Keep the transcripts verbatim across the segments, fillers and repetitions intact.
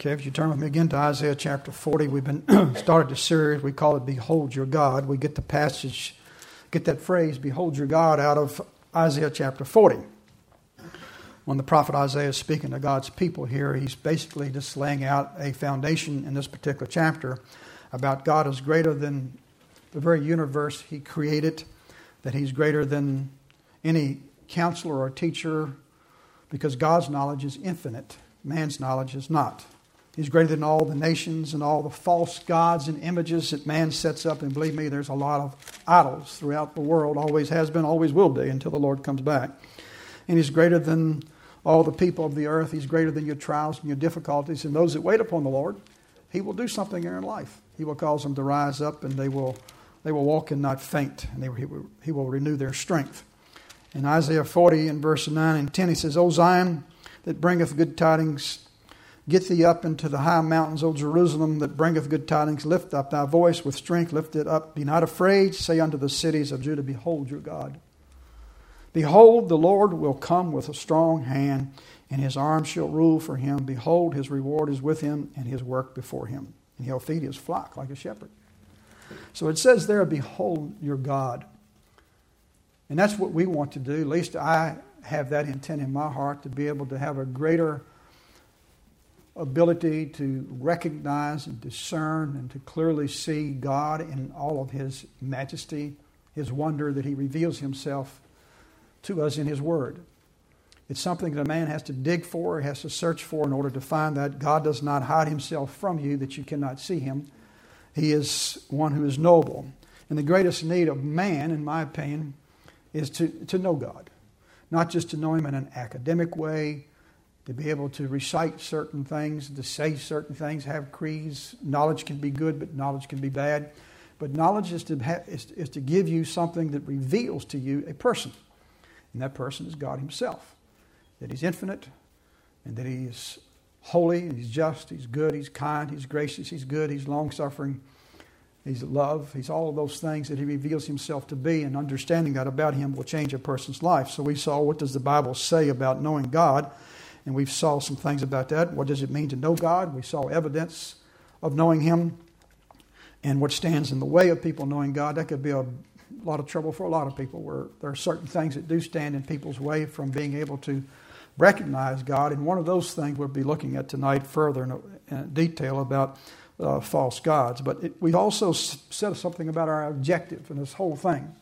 Okay, if you turn with me again to Isaiah chapter forty, we've been started the series. We call it Behold Your God. We get the passage, get that phrase, Behold Your God, out of Isaiah chapter forty. When the prophet Isaiah is speaking to God's people here, he's basically just laying out a foundation in this particular chapter about God is greater than the very universe he created, that he's greater than any counselor or teacher, because God's knowledge is infinite. Man's knowledge is not. He's greater than all the nations and all the false gods and images that man sets up. And believe me, there's a lot of idols throughout the world. Always has been, always will be until the Lord comes back. And he's greater than all the people of the earth. He's greater than your trials and your difficulties. And those that wait upon the Lord, he will do something in their life. He will cause them to rise up, and they will they will walk and not faint. And they, he, will, he will renew their strength. In Isaiah forty, in verse nine and ten, he says, O Zion, that bringeth good tidings, get thee up into the high mountains, O Jerusalem, that bringeth good tidings. Lift up thy voice with strength, lift it up. Be not afraid. Say unto the cities of Judah, Behold your God. Behold, the Lord will come with a strong hand, and his arm shall rule for him. Behold, his reward is with him, and his work before him. And he'll feed his flock like a shepherd. So it says there, Behold your God. And that's what we want to do. At least I have that intent in my heart, to be able to have a greater ability to recognize and discern and to clearly see God in all of his majesty, his wonder that he reveals himself to us in his word. It's something that a man has to dig for, has to search for in order to find that. God does not hide himself from you that you cannot see him. He is one who is knowable. And the greatest need of man, in my opinion, is to, to know God. Not just to know him in an academic way, to be able to recite certain things, to say certain things, have creeds. Knowledge can be good, but knowledge can be bad. But knowledge is to, ha- is, is to give you something that reveals to you a person. And that person is God himself. That he's infinite, and that he is holy, he's just, he's good, he's kind, he's gracious, he's good, he's long-suffering, he's love. He's all of those things that he reveals himself to be, and understanding that about him will change a person's life. So we saw, what does the Bible say about knowing God? And we saw some things about that. What does it mean to know God? We saw evidence of knowing him, and what stands in the way of people knowing God. That could be a lot of trouble for a lot of people, where there are certain things that do stand in people's way from being able to recognize God. And one of those things we'll be looking at tonight further in, in detail about uh, false gods. But it, we also said something about our objective in this whole thing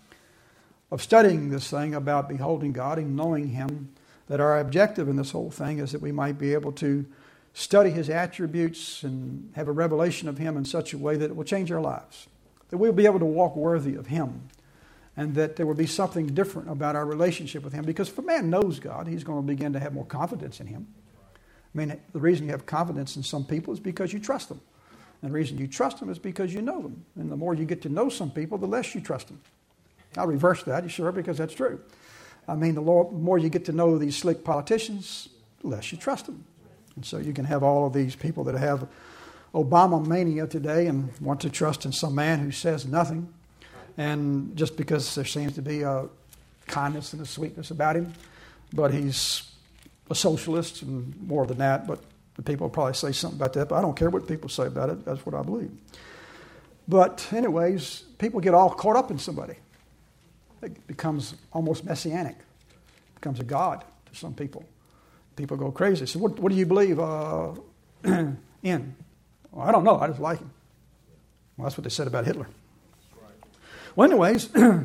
of studying this thing about beholding God and knowing him, that our objective in this whole thing is that we might be able to study his attributes and have a revelation of him in such a way that it will change our lives, that we'll be able to walk worthy of him, and that there will be something different about our relationship with him. Because if a man knows God, he's going to begin to have more confidence in him. I mean, the reason you have confidence in some people is because you trust them. And the reason you trust them is because you know them. And the more you get to know some people, the less you trust them. I'll reverse that, sure, because that's true. I mean, the more you get to know these slick politicians, the less you trust them. And so you can have all of these people that have Obama mania today and want to trust in some man who says nothing. And just because there seems to be a kindness and a sweetness about him, but he's a socialist and more than that. But the people will probably say something about that, but I don't care what people say about it. That's what I believe. But anyways, people get all caught up in somebody. It becomes almost messianic. It becomes a god to some people. People go crazy. So what, what do you believe uh, in? Well, I don't know. I just like him. Well, that's what they said about Hitler. Well, anyways, we're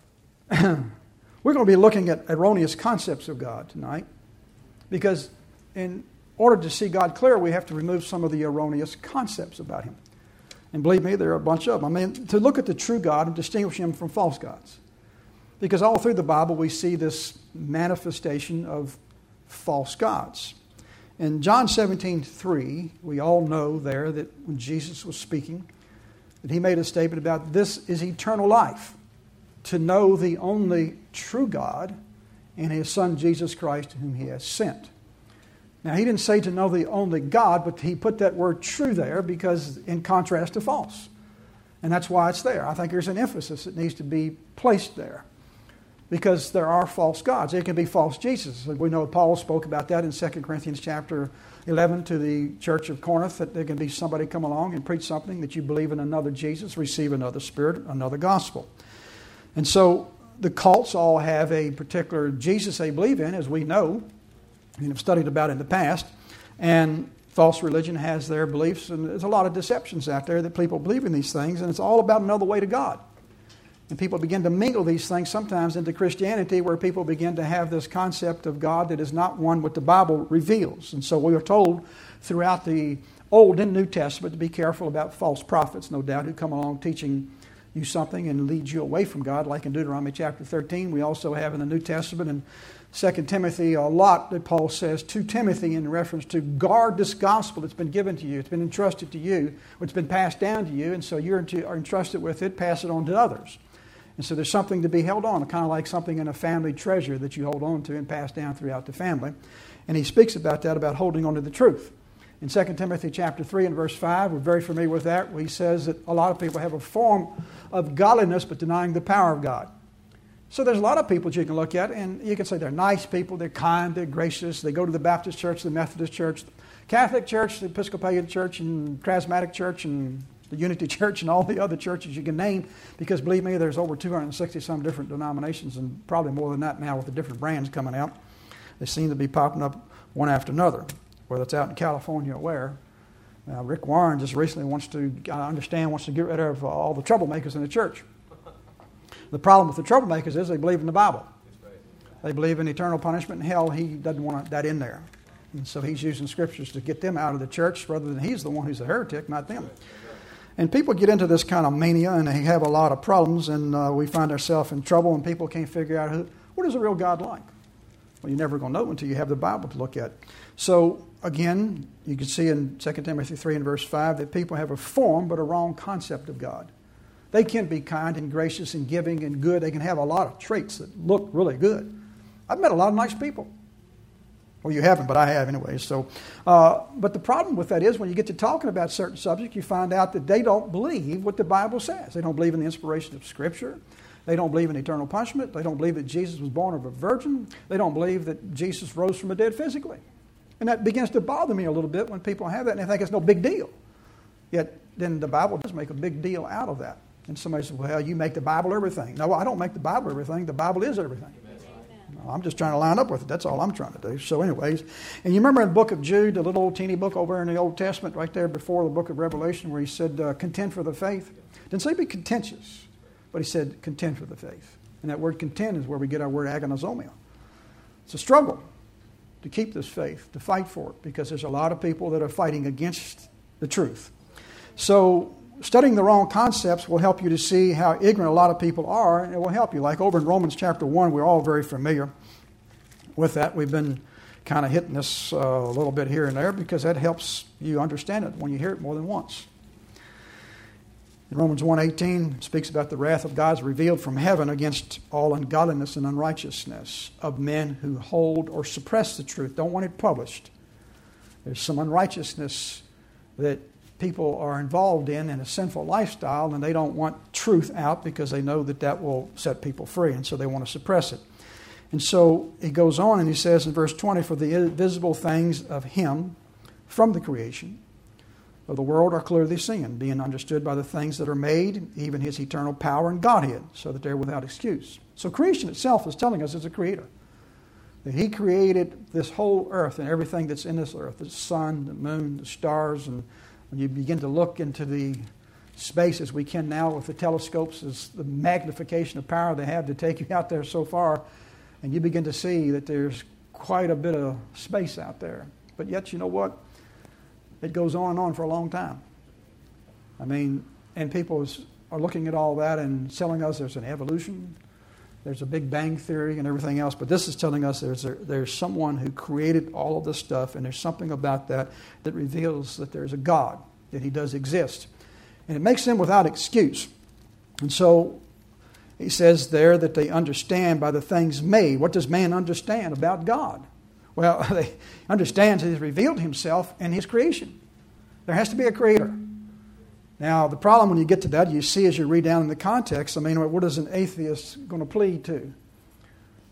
going to be looking at erroneous concepts of God tonight, because in order to see God clear, we have to remove some of the erroneous concepts about him. And believe me, there are a bunch of them. I mean, to look at the true God and distinguish him from false gods. Because all through the Bible, we see this manifestation of false gods. In John seventeen three, we all know there that when Jesus was speaking, that he made a statement about this is eternal life, to know the only true God and his Son Jesus Christ whom he has sent. Now, he didn't say to know the only God, but he put that word true there because in contrast to false. And that's why it's there. I think there's an emphasis that needs to be placed there. because there are false gods. There can be false Jesus. We know Paul spoke about that in Second Corinthians chapter eleven to the church of Corinth, that there can be somebody come along and preach something that you believe in another Jesus, receive another spirit, another gospel. And so the cults all have a particular Jesus they believe in, as we know and have studied about in the past. And false religion has their beliefs, and there's a lot of deceptions out there that people believe in these things, and it's all about another way to God. And people begin to mingle these things sometimes into Christianity, where people begin to have this concept of God that is not one what the Bible reveals. And so we are told throughout the Old and New Testament to be careful about false prophets, no doubt, who come along teaching you something and lead you away from God, like in Deuteronomy chapter thirteen. We also have in the New Testament and Second Timothy a lot that Paul says to Timothy in reference to guard this gospel that's been given to you. It's been entrusted to you, it's been passed down to you, and so you are entrusted with it, pass it on to others. And so there's something to be held on, kind of like something in a family treasure that you hold on to and pass down throughout the family. And he speaks about that, about holding on to the truth. In Second Timothy chapter three and verse five, we're very familiar with that, where he says that a lot of people have a form of godliness but denying the power of God. So there's a lot of people that you can look at, and you can say they're nice people, they're kind, they're gracious, they go to the Baptist church, the Methodist church, the Catholic church, the Episcopalian church, and Charismatic church, and the Unity Church, and all the other churches you can name, because believe me, there's over two hundred sixty some different denominations, and probably more than that now with the different brands coming out. They seem to be popping up one after another, whether it's out in California or where. Now, Rick Warren just recently wants to, I understand, wants to get rid of all the troublemakers in the church. The problem with the troublemakers is they believe in the Bible. They believe in eternal punishment and hell. He doesn't want that in there. And so he's using scriptures to get them out of the church rather than he's the one who's a heretic, not them. And people get into this kind of mania, and they have a lot of problems, and uh, we find ourselves in trouble, and people can't figure out who, what is a real God like? Well, you're never going to know until you have the Bible to look at. So, again, you can see in Second Timothy three and verse five that people have a form but a wrong concept of God. They can be kind and gracious and giving and good. They can have a lot of traits that look really good. I've met a lot of nice people. Well, you haven't, but I have anyway. So, uh, but the problem with that is when you get to talking about certain subjects, you find out that they don't believe what the Bible says. They don't believe in the inspiration of Scripture. They don't believe in eternal punishment. They don't believe that Jesus was born of a virgin. They don't believe that Jesus rose from the dead physically. And that begins to bother me a little bit when people have that and they think it's no big deal. Yet then the Bible does make a big deal out of that. And somebody says, well, you make the Bible everything. No, I don't make the Bible everything. The Bible is everything. No, I'm just trying to line up with it. That's all I'm trying to do. So anyways, and you remember in the book of Jude, the little old teeny book over in the Old Testament right there before the book of Revelation where he said, uh, contend for the faith. Didn't say be contentious, but he said contend for the faith. And that word contend is where we get our word agonizomia. It's a struggle to keep this faith, to fight for it, because there's a lot of people that are fighting against the truth. So studying the wrong concepts will help you to see how ignorant a lot of people are, and it will help you. Like over in Romans chapter one, we're all very familiar with that. We've been kind of hitting this uh, a little bit here and there because that helps you understand it when you hear it more than once. In Romans one eighteen, it speaks about the wrath of God is revealed from heaven against all ungodliness and unrighteousness of men who hold or suppress the truth, don't want it published. There's some unrighteousness that people are involved in in a sinful lifestyle, and they don't want truth out because they know that that will set people free, and so they want to suppress it. And so he goes on and he says in verse twenty, for the invisible things of him from the creation of the world are clearly seen, being understood by the things that are made, even his eternal power and Godhead, so that they're without excuse. So creation itself is telling us it's a creator. That he created this whole earth and everything that's in this earth, the sun, the moon, the stars, and when you begin to look into the space as we can now with the telescopes, as the magnification of power they have to take you out there so far, and you begin to see that there's quite a bit of space out there. But yet, you know what? It goes on and on for a long time. I mean, and people are looking at all that and telling us there's an evolution, there's a Big Bang theory and everything else, but this is telling us there's a, there's someone who created all of this stuff, and there's something about that that reveals that there's a God, that he does exist. And it makes them without excuse. And so he says there that they understand by the things made. What does man understand about God? Well, they understand that he's revealed himself in his creation. There has to be a creator. Now, the problem when you get to that, you see as you read down in the context, I mean, what is an atheist going to plead to?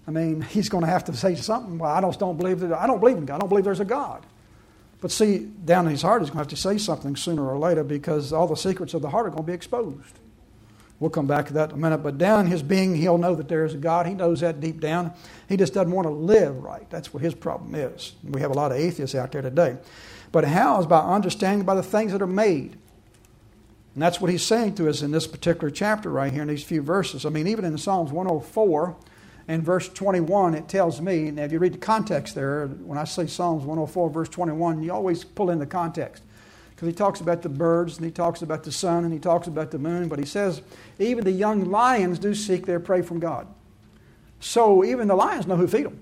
I mean, he's going to have to say something. Well, I just don't believe that. I don't believe in God. I don't believe there's a God. But see, down in his heart, he's going to have to say something sooner or later because all the secrets of the heart are going to be exposed. We'll come back to that in a minute. But down in his being, he'll know that there is a God. He knows that deep down. He just doesn't want to live right. That's what his problem is. We have a lot of atheists out there today. But how is by understanding by the things that are made. And that's what he's saying to us in this particular chapter right here in these few verses. I mean, even in Psalms one oh four and verse twenty-one, it tells me, now if you read the context there, when I say Psalms one oh four, verse twenty-one, you always pull in the context. Because he talks about the birds, and he talks about the sun, and he talks about the moon. But he says, even the young lions do seek their prey from God. So even the lions know who feed them.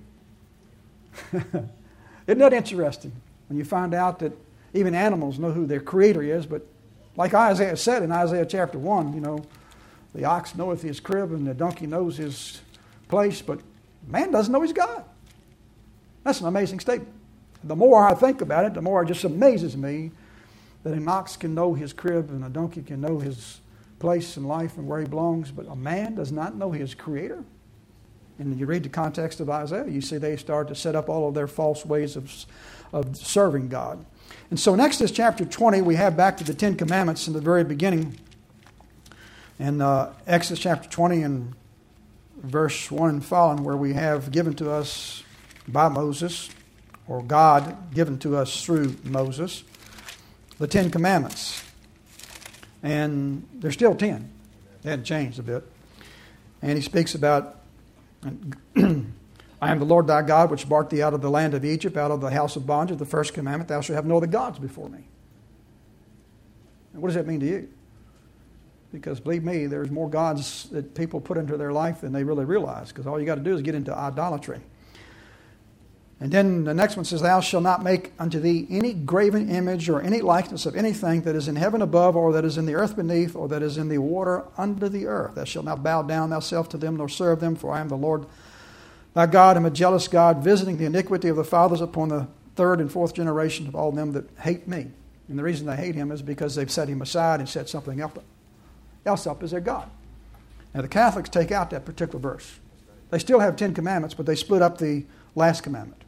Isn't that interesting? When you find out that even animals know who their creator is. But like Isaiah said in Isaiah chapter one, you know, the ox knoweth his crib, and the donkey knows his place. But man doesn't know his God. That's an amazing statement. The more I think about it, the more it just amazes me that an ox can know his crib and a donkey can know his place in life and where he belongs, but a man does not know his creator. And you read the context of Isaiah, you see they start to set up all of their false ways of, of serving God. And so in Exodus chapter twenty, we have back to the Ten Commandments in the very beginning. In uh, Exodus chapter twenty and verse one and following, where we have given to us by Moses, or God given to us through Moses, the Ten Commandments. And there's still ten. They hadn't changed a bit. And he speaks about, I am the Lord thy God, which brought thee out of the land of Egypt, out of the house of bondage. The first commandment, thou shalt have no other gods before me. And what does that mean to you? Because believe me, there's more gods that people put into their life than they really realize. Because all you got to do is get into idolatry. And then the next one says, thou shalt not make unto thee any graven image or any likeness of anything that is in heaven above, or that is in the earth beneath, or that is in the water under the earth. Thou shalt not bow down thyself to them, nor serve them, for I am the Lord thy God, am a jealous God, visiting the iniquity of the fathers upon the third and fourth generation of all them that hate me. And the reason they hate him is because they've set him aside and set something else up as their God. Now the Catholics take out that particular verse. They still have Ten Commandments, but they split up the last commandment.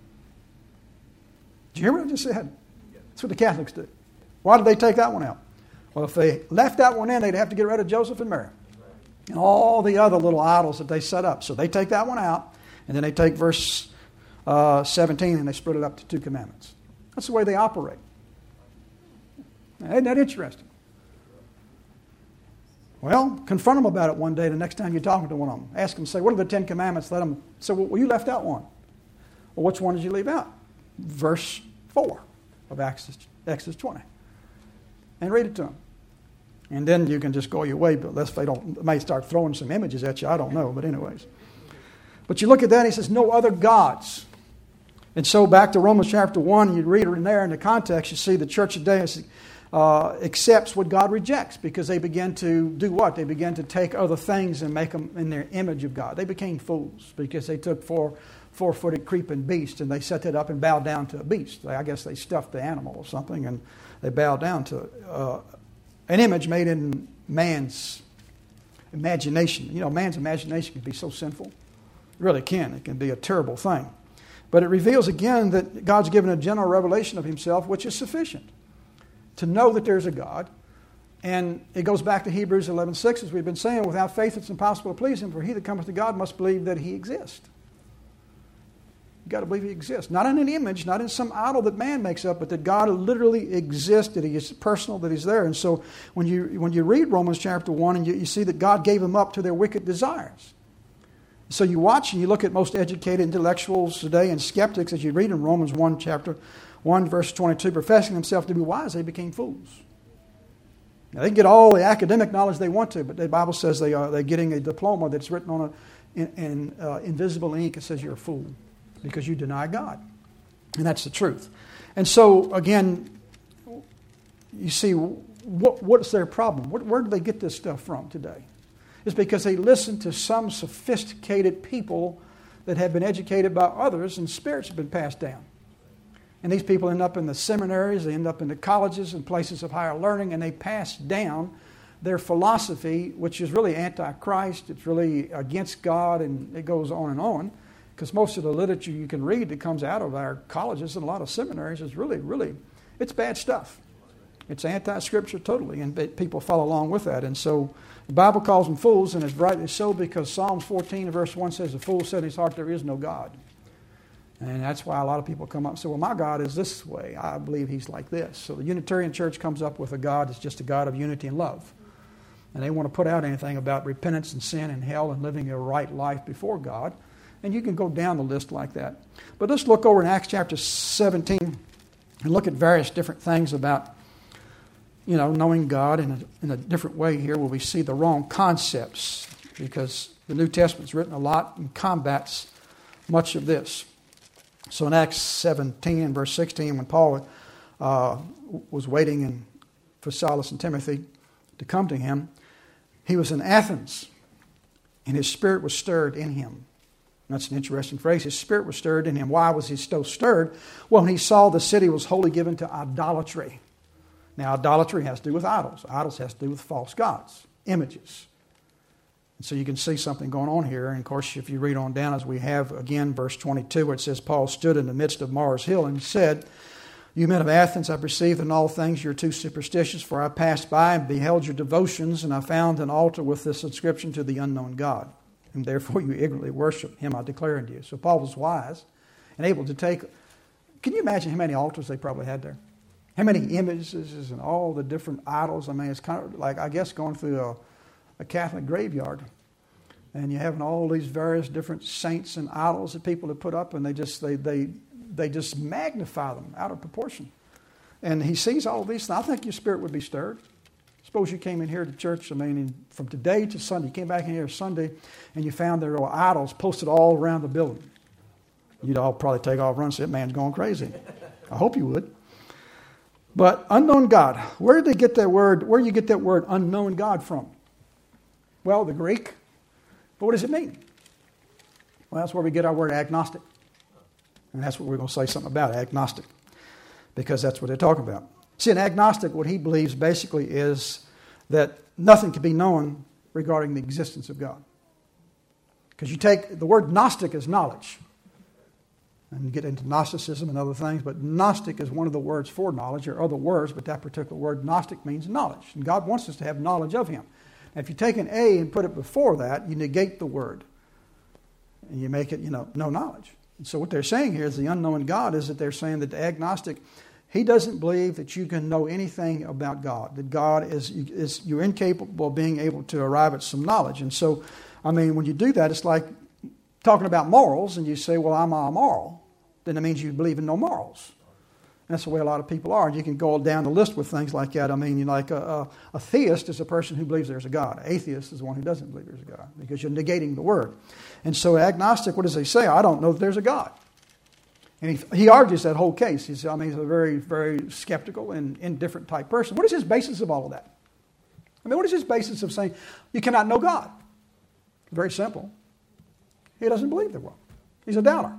Did you hear what I just said? That's what the Catholics do. Why did they take that one out? Well, if they left that one in, they'd have to get rid of Joseph and Mary and all the other little idols that they set up. So they take that one out, and then they take verse uh, seventeen and they split it up to two commandments. That's the way they operate. Now, isn't that interesting? Well, confront them about it one day the next time you're talking to one of them. Ask them, say, what are the Ten Commandments? Let them say, well, you left out one. Well, which one did you leave out? Verse four of Exodus, Exodus twenty. And read it to them. And then you can just go your way, but unless they don't, they may start throwing some images at you. I don't know, but anyways. But you look at that, he says, no other gods. And so back to Romans chapter one, you read it in there in the context, you see the church today uh, accepts what God rejects, because they began to do what? They began to take other things and make them in their image of God. They became fools because they took four four-footed creeping beast, and they set it up and bowed down to a beast. I guess they stuffed the animal or something, and they bowed down to uh, an image made in man's imagination. You know, man's imagination can be so sinful. It really can. It can be a terrible thing. But it reveals again that God's given a general revelation of himself, which is sufficient to know that there's a God. And it goes back to Hebrews eleven six, as we've been saying, without faith it's impossible to please him, for he that cometh to God must believe that he exists. You've got to believe he exists. Not in an image, not in some idol that man makes up, but that God literally exists, that he is personal, that he's there. And so when you when you read Romans chapter one, and you, you see that God gave them up to their wicked desires. So you watch and you look at most educated intellectuals today and skeptics, as you read in Romans one chapter one, verse twenty-two, professing themselves to be wise, they became fools. Now, they can get all the academic knowledge they want to, but the Bible says they are, they're getting a diploma that's written on a, in, in uh, invisible ink. It says you're a fool, because you deny God. And that's the truth. And so, again, you see, what, what's their problem? Where, where do they get this stuff from today? It's because they listen to some sophisticated people that have been educated by others, and spirits have been passed down. And these people end up in the seminaries, they end up in the colleges and places of higher learning, and they pass down their philosophy, which is really anti-Christ, it's really against God, and it goes on and on, because most of the literature you can read that comes out of our colleges and a lot of seminaries is really, really, it's bad stuff. It's anti-Scripture totally, and people follow along with that. And so the Bible calls them fools, and it's rightly so, because Psalms fourteen verse one says, "The fool said in his heart, there is no God." And that's why a lot of people come up and say, well, my God is this way. I believe he's like this. So the Unitarian Church comes up with a God that's just a God of unity and love. And they want to put out anything about repentance and sin and hell and living a right life before God. And you can go down the list like that. But let's look over in Acts chapter seventeen and look at various different things about, you know, knowing God in a, in a different way here, where we see the wrong concepts, because the New Testament's written a lot and combats much of this. So in Acts seventeen, verse sixteen, when Paul uh, was waiting in, for Silas and Timothy to come to him, he was in Athens, and his spirit was stirred in him. That's an interesting phrase. His spirit was stirred in him. Why was he so stirred? Well, when he saw the city was wholly given to idolatry. Now, idolatry has to do with idols. Idols has to do with false gods, images. And so you can see something going on here. And of course, if you read on down, as we have again, verse twenty-two, where it says, Paul stood in the midst of Mars Hill and said, "You men of Athens, I perceive in all things you're too superstitious, for I passed by and beheld your devotions, and I found an altar with this inscription, to the unknown God. And therefore you ignorantly worship him, I declare unto you." So Paul was wise and able to take... Can you imagine how many altars they probably had there? How many images and all the different idols? I mean, it's kind of like, I guess, going through a, a Catholic graveyard. And you're having all these various different saints and idols that people have put up, and they just they they they just magnify them out of proportion. And he sees all of these things. I think your spirit would be stirred. Suppose you came in here to church, I mean, from today to Sunday, you came back in here Sunday, and you found there were idols posted all around the building. You'd all probably take off running and say, "That man's going crazy." I hope you would. But unknown God, where did they get that word? Where do you get that word unknown God from? Well, the Greek. But what does it mean? Well, that's where we get our word agnostic. And that's what we're going to say something about, agnostic. Because that's what they're talking about. See, an agnostic, what he believes basically is that nothing can be known regarding the existence of God. Because you take, the word Gnostic is knowledge. And you get into Gnosticism and other things, but Gnostic is one of the words for knowledge. There are other words, but that particular word, Gnostic, means knowledge. And God wants us to have knowledge of him. Now, if you take an A and put it before that, you negate the word. And you make it, you know, no knowledge. And so what they're saying here is the unknown God is that they're saying that the agnostic, he doesn't believe that you can know anything about God. That God is, is you're incapable of being able to arrive at some knowledge. And so, I mean, when you do that, it's like talking about morals, and you say, well, I'm amoral. Then that means you believe in no morals. And that's the way a lot of people are. And you can go down the list with things like that. I mean, you know, like a, a, a theist is a person who believes there's a God. An atheist is the one who doesn't believe there's a God, because you're negating the word. And so agnostic, what does he say? I don't know that there's a God. And he, he argues that whole case. He's, I mean, he's a very, very skeptical and indifferent type person. What is his basis of all of that? I mean, what is his basis of saying you cannot know God? Very simple. He doesn't believe there will. He's a doubter.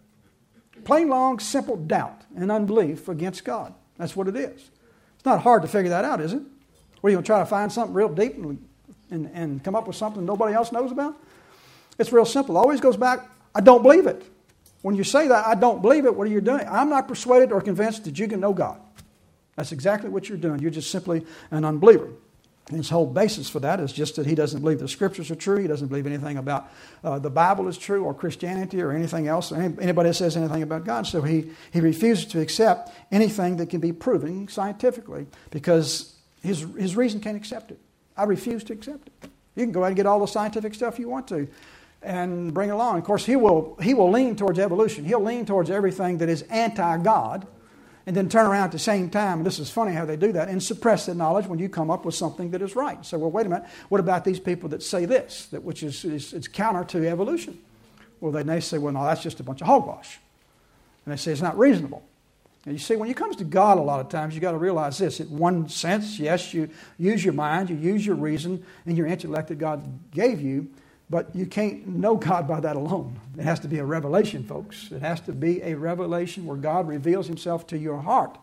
Plain, long, simple doubt and unbelief against God. That's what it is. It's not hard to figure that out, is it? What, are you going to try to find something real deep and, and, and come up with something nobody else knows about? It's real simple. It always goes back, I don't believe it. When you say that, I don't believe it, what are you doing? I'm not persuaded or convinced that you can know God. That's exactly what you're doing. You're just simply an unbeliever. And his whole basis for that is just that he doesn't believe the Scriptures are true. He doesn't believe anything about uh, the Bible is true, or Christianity, or anything else, or any, anybody that says anything about God. So he, he refuses to accept anything that can be proven scientifically, because his, his reason can't accept it. I refuse to accept it. You can go ahead and get all the scientific stuff you want to and bring it along. Of course, he will, he will lean towards evolution. He'll lean towards everything that is anti-God, and then turn around at the same time, and this is funny how they do that, and suppress the knowledge when you come up with something that is right. So, well, wait a minute, what about these people that say this, that which is, is it's counter to evolution? Well, then they say, well, no, that's just a bunch of hogwash. And they say it's not reasonable. And you see, when it comes to God, a lot of times, you've got to realize this. In one sense, yes, you use your mind, you use your reason, and your intellect that God gave you, but you can't know God by that alone. It has to be a revelation, folks. It has to be a revelation where God reveals himself to your heart.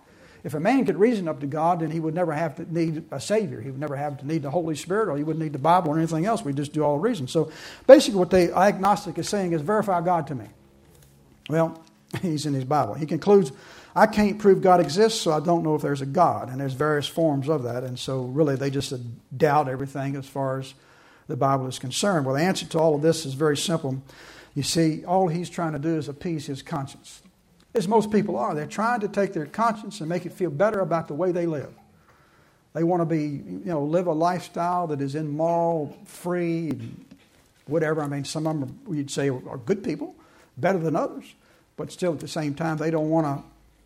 If a man could reason up to God, then he would never have to need a Savior. He would never have to need the Holy Spirit, or he wouldn't need the Bible or anything else. We just do all reason. So basically what the agnostic is saying is, verify God to me. Well, he's in his Bible. He concludes, I can't prove God exists, so I don't know if there's a God. And there's various forms of that. And so really they just doubt everything as far as the Bible is concerned. Well, the answer to all of this is very simple. You see, all he's trying to do is appease his conscience. As most people are. They're trying to take their conscience and make it feel better about the way they live. They want to be, you know, live a lifestyle that is immoral, free, whatever. I mean, some of them, you'd say, are good people, better than others. But still, at the same time, they don't want to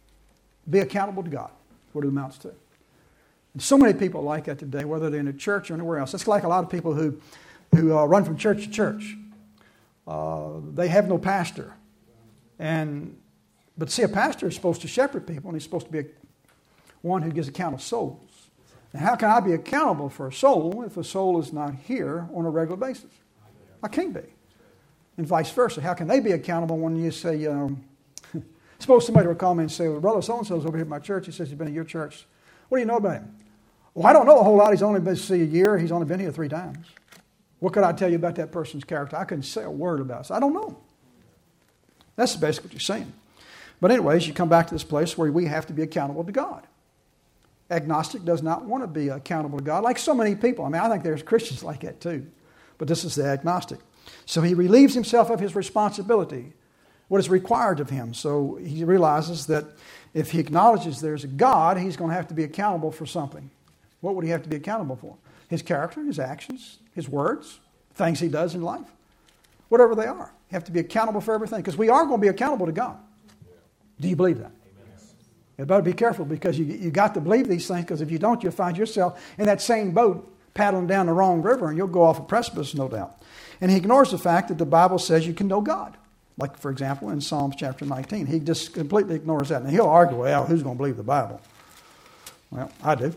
be accountable to God. That's what it amounts to. And so many people like that today, whether they're in a church or anywhere else. It's like a lot of people who, who uh, run from church to church. Uh, they have no pastor. And But see, a pastor is supposed to shepherd people, and he's supposed to be a, one who gives account of souls. Now, how can I be accountable for a soul if a soul is not here on a regular basis? I can't be. And vice versa. How can they be accountable when you say, um, suppose somebody will call me and say, well, Brother so-and-so is over here at my church. He says he's been at your church. What do you know about him? Well, I don't know a whole lot. He's only been to see a year. He's only been here three times. What could I tell you about that person's character? I couldn't say a word about it. So I don't know. That's basically what you're saying. But anyways, you come back to this place where we have to be accountable to God. Agnostic does not want to be accountable to God, like so many people. I mean, I think there's Christians like that too. But this is the agnostic. So he relieves himself of his responsibility, what is required of him. So he realizes that if he acknowledges there's a God, he's going to have to be accountable for something. What would he have to be accountable for? His character, his actions, his words, things he does in life, whatever they are. You have to be accountable for everything, because we are going to be accountable to God. Do you believe that? You better be careful, because you you got to believe these things, because if you don't, you'll find yourself in that same boat paddling down the wrong river, and you'll go off a precipice, no doubt. And he ignores the fact that the Bible says you can know God. Like, for example, in Psalms chapter nineteen. He just completely ignores that. And he'll argue, well, who's going to believe the Bible? Well, I do.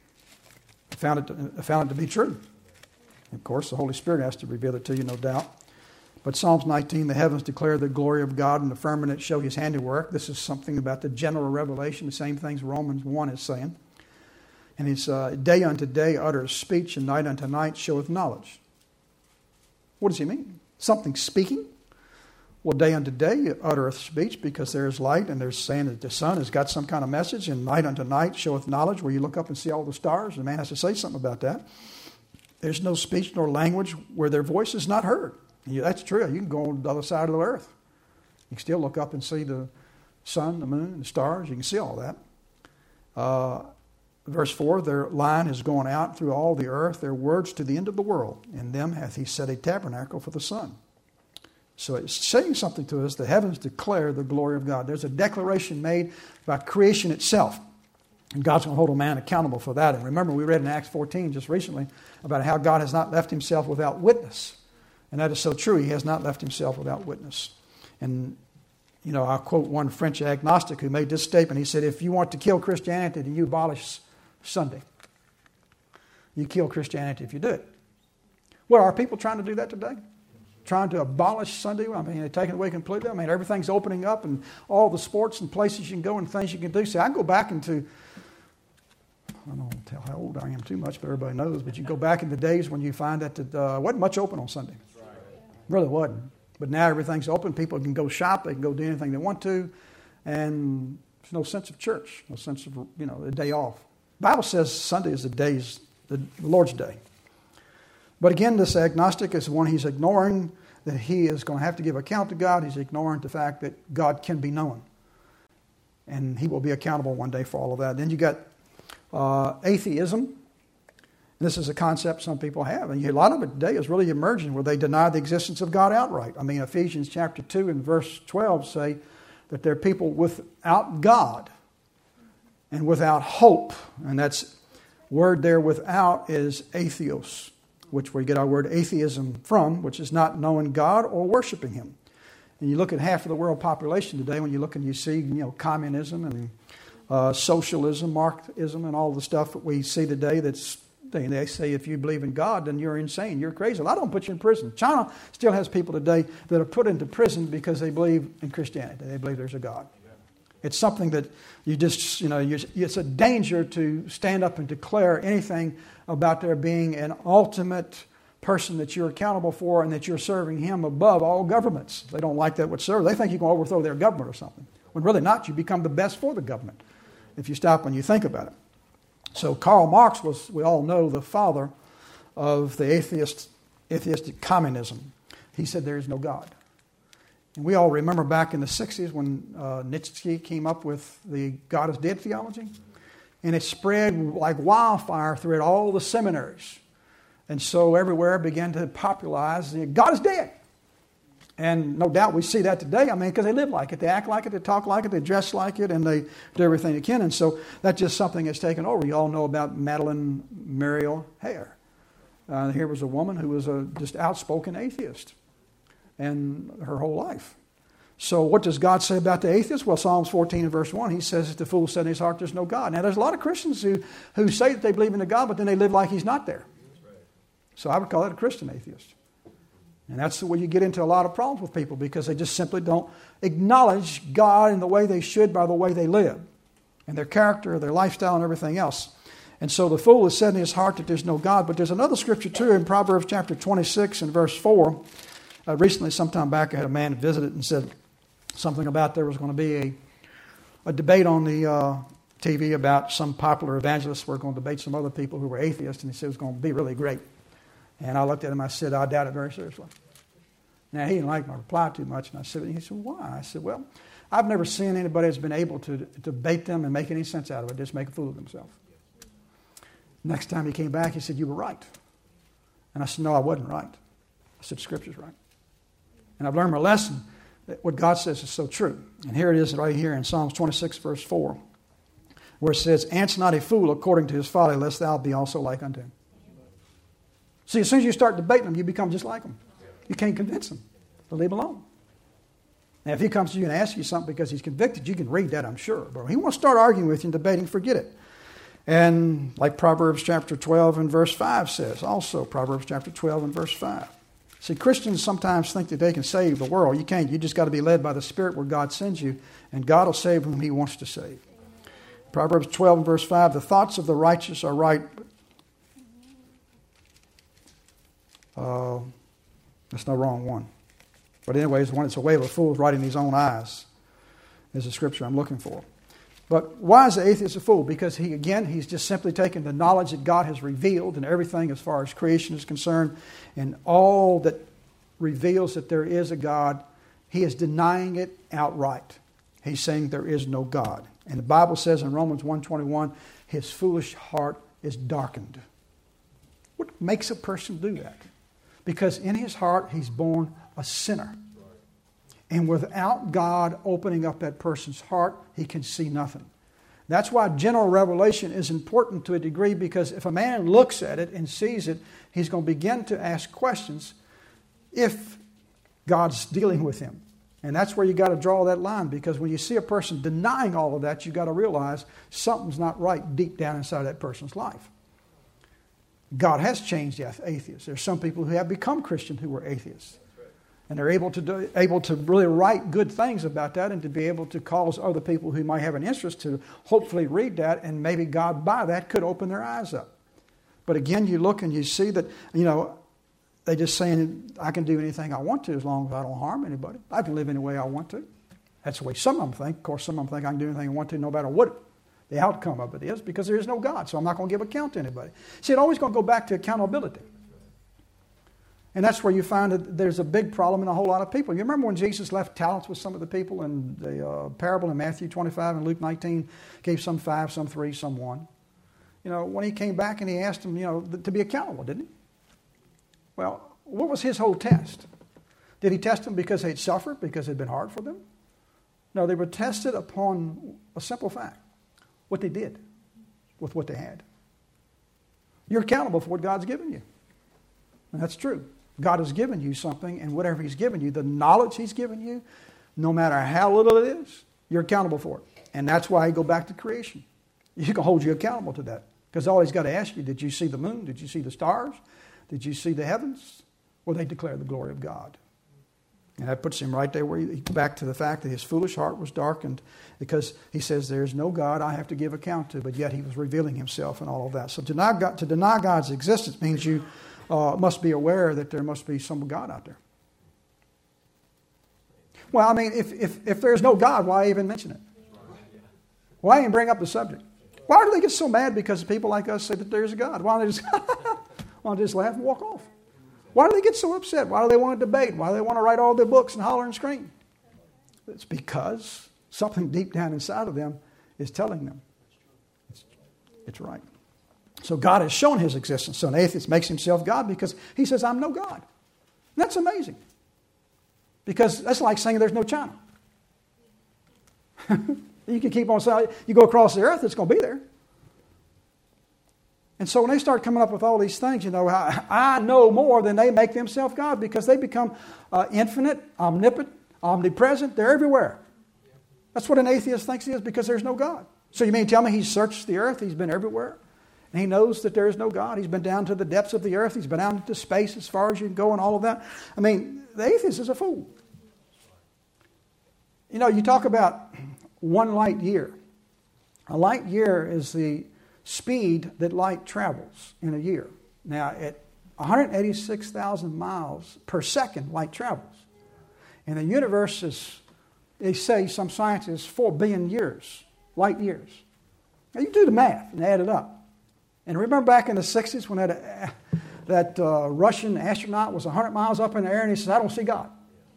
I found it to, I found it to be true. Of course, the Holy Spirit has to reveal it to you, no doubt. But Psalms nineteen, the heavens declare the glory of God, and the firmament show his handiwork. This is something about the general revelation, the same things Romans one is saying. And it's uh, day unto day utters speech, and night unto night showeth knowledge. What does he mean? Something speaking? Well, day unto day uttereth speech, because there is light, and there's saying that the sun has got some kind of message, and night unto night showeth knowledge, where you look up and see all the stars, and man has to say something about that. There's no speech nor language where their voice is not heard. Yeah, that's true. You can go on the other side of the earth. You can still look up and see the sun, the moon, the stars. You can see all that. Uh, verse four, their line is going out through all the earth, their words to the end of the world. In them hath he set a tabernacle for the sun. So it's saying something to us. The heavens declare the glory of God. There's a declaration made by creation itself. And God's going to hold a man accountable for that. And remember, we read in Acts fourteen just recently about how God has not left himself without witness. And that is so true. He has not left himself without witness. And, you know, I'll quote one French agnostic who made this statement. He said, if you want to kill Christianity, then you abolish Sunday. You kill Christianity if you do it. Well, are people trying to do that today? Trying to abolish Sunday? I mean, they're taking it away completely. I mean, everything's opening up, and all the sports and places you can go and things you can do. See, I go back into, I don't want to tell how old I am too much, but everybody knows, but you go back in the days when you find that it uh, wasn't much open on Sunday. Really wasn't. But now everything's open. People can go shop. They can go do anything they want to. And there's no sense of church. No sense of, you know, a day off. The Bible says Sunday is the day's, the Lord's day. But again, this agnostic is one he's ignoring, that he is going to have to give account to God. He's ignoring the fact that God can be known. And he will be accountable one day for all of that. Then you got uh, atheism. This is a concept some people have. And a lot of it today is really emerging, where they deny the existence of God outright. I mean, Ephesians chapter two and verse twelve say that they're people without God and without hope. And that's word there, without, is atheos, which we get our word atheism from, which is not knowing God or worshiping him. And you look at half of the world population today, when you look and you see, you know, communism and uh, socialism, Marxism, and all the stuff that we see today that's, they say if you believe in God, then you're insane, you're crazy. Well, I don't put you in prison. China still has people today that are put into prison because they believe in Christianity. They believe there's a God. It's something that you just, you know, you, it's a danger to stand up and declare anything about there being an ultimate person that you're accountable for and that you're serving him above all governments. They don't like that whatsoever. They think you can overthrow their government or something. When really not, you become the best for the government if you stop and you think about it. So Karl Marx was, we all know, the father of the atheist, atheistic communism. He said there is no God. And we all remember back in the sixties when uh, Nietzsche came up with the God is dead theology. And it spread like wildfire throughout all the seminaries. And so everywhere began to popularize, God is dead. And no doubt we see that today, I mean, because they live like it. They act like it, they talk like it, they dress like it, and they do everything they can. And so that's just something that's taken over. You all know about Madeleine Muriel Hare. Uh, here was a woman who was a just outspoken atheist. And her whole life. So what does God say about the atheist? Well, Psalms fourteen and verse one, he says that the fool said in his heart there's no God. Now there's a lot of Christians who, who say that they believe in a God, but then they live like he's not there. So I would call that a Christian atheist. And that's where you get into a lot of problems with people because they just simply don't acknowledge God in the way they should by the way they live. And their character, their lifestyle, and everything else. And so the fool has said in his heart that there's no God. But there's another scripture too in Proverbs chapter twenty-six and verse four. Uh, recently, sometime back, I had a man visit and said something about there was going to be a, a debate on the uh, T V about some popular evangelists were going to debate some other people who were atheists, and he said it was going to be really great. And I looked at him, I said, I doubt it very seriously. Now, he didn't like my reply too much, and I said, he said, why? I said, well, I've never seen anybody that's been able to, to debate them and make any sense out of it, just make a fool of themselves. Next time he came back, he said, you were right. And I said, no, I wasn't right. I said, Scripture's right. And I've learned my lesson that what God says is so true. And here it is right here in Psalms twenty-six, verse four, where it says, answer not a fool according to his folly, lest thou be also like unto him. See, as soon as you start debating them, you become just like them. You can't convince them to leave alone. Now, if he comes to you and asks you something because he's convicted, you can read that, I'm sure. But if he wants to start arguing with you and debating, forget it. And like Proverbs chapter twelve and verse five says, also Proverbs chapter twelve and verse five. See, Christians sometimes think that they can save the world. You can't. You just got to be led by the Spirit where God sends you, and God will save whom he wants to save. Proverbs twelve and verse five, the thoughts of the righteous are right. Uh, that's no wrong one. But anyways, when it's a way of a fool right in his own eyes is the scripture I'm looking for. But why is the atheist a fool? Because he, again, he's just simply taken the knowledge that God has revealed and everything as far as creation is concerned, and all that reveals that there is a God, he is denying it outright. He's saying there is no God. And the Bible says in Romans one twenty-one, his foolish heart is darkened. What makes a person do that? Because in his heart, he's born a sinner. And without God opening up that person's heart, he can see nothing. That's why general revelation is important to a degree, because if a man looks at it and sees it, he's going to begin to ask questions if God's dealing with him. And that's where you got to draw that line, because when you see a person denying all of that, you got to realize something's not right deep down inside that person's life. God has changed the atheists. There's some people who have become Christian who were atheists. And they're able to do, able to really write good things about that, and to be able to cause other people who might have an interest to hopefully read that, and maybe God by that could open their eyes up. But again, you look and you see that, you know, they're just saying, I can do anything I want to as long as I don't harm anybody. I can live any way I want to. That's the way some of them think. Of course, some of them think I can do anything I want to no matter what the outcome of it is, because there is no God, so I'm not going to give account to anybody. See, it's always going to go back to accountability. And that's where you find that there's a big problem in a whole lot of people. You remember when Jesus left talents with some of the people in the uh, parable in Matthew twenty-five and Luke nineteen, gave some five, some three, some one. You know, when he came back and he asked them, you know, to be accountable, didn't he? Well, what was his whole test? Did he test them because they'd suffered, because it had been hard for them? No, they were tested upon a simple fact, what they did with what they had. You're accountable for what God's given you. And that's true. God has given you something, and whatever he's given you, the knowledge he's given you, no matter how little it is, you're accountable for it. And that's why I go back to creation. He can hold you accountable to that. Because all he's got to ask you, did you see the moon? Did you see the stars? Did you see the heavens? Well, they declare the glory of God. And that puts him right there where he, back to the fact that his foolish heart was darkened because he says there's no God I have to give account to, but yet he was revealing himself and all of that. So to deny, God, to deny God's existence means you uh, must be aware that there must be some God out there. Well, I mean, if, if, if there's no God, why even mention it? Why even bring up the subject? Why do they get so mad because people like us say that there's a God? Why don't they just, why don't they just laugh and walk off? Why do they get so upset? Why do they want to debate? Why do they want to write all their books and holler and scream? It's because something deep down inside of them is telling them it's, it's right. So God has shown his existence. So an atheist makes himself God because he says, I'm no God. And that's amazing. Because that's like saying there's no China. You can keep on saying, you go across the earth, it's going to be there. And so when they start coming up with all these things, you know, I, I know more than they make themselves God because they become uh, infinite, omnipotent, omnipresent. They're everywhere. That's what an atheist thinks he is because there's no God. So you mean tell me he's searched the earth, he's been everywhere, and he knows that there is no God. He's been down to the depths of the earth. He's been out into space as far as you can go and all of that. I mean, the atheist is a fool. You know, you talk about one light year. A light year is the speed that light travels in a year. Now, at one hundred eighty-six thousand miles per second, light travels. And the universe is, they say, some scientists, four billion years, light years. Now, you do the math and add it up. And remember back in the sixties when that, uh, that uh, Russian astronaut was one hundred miles up in the air and he says, I don't see God.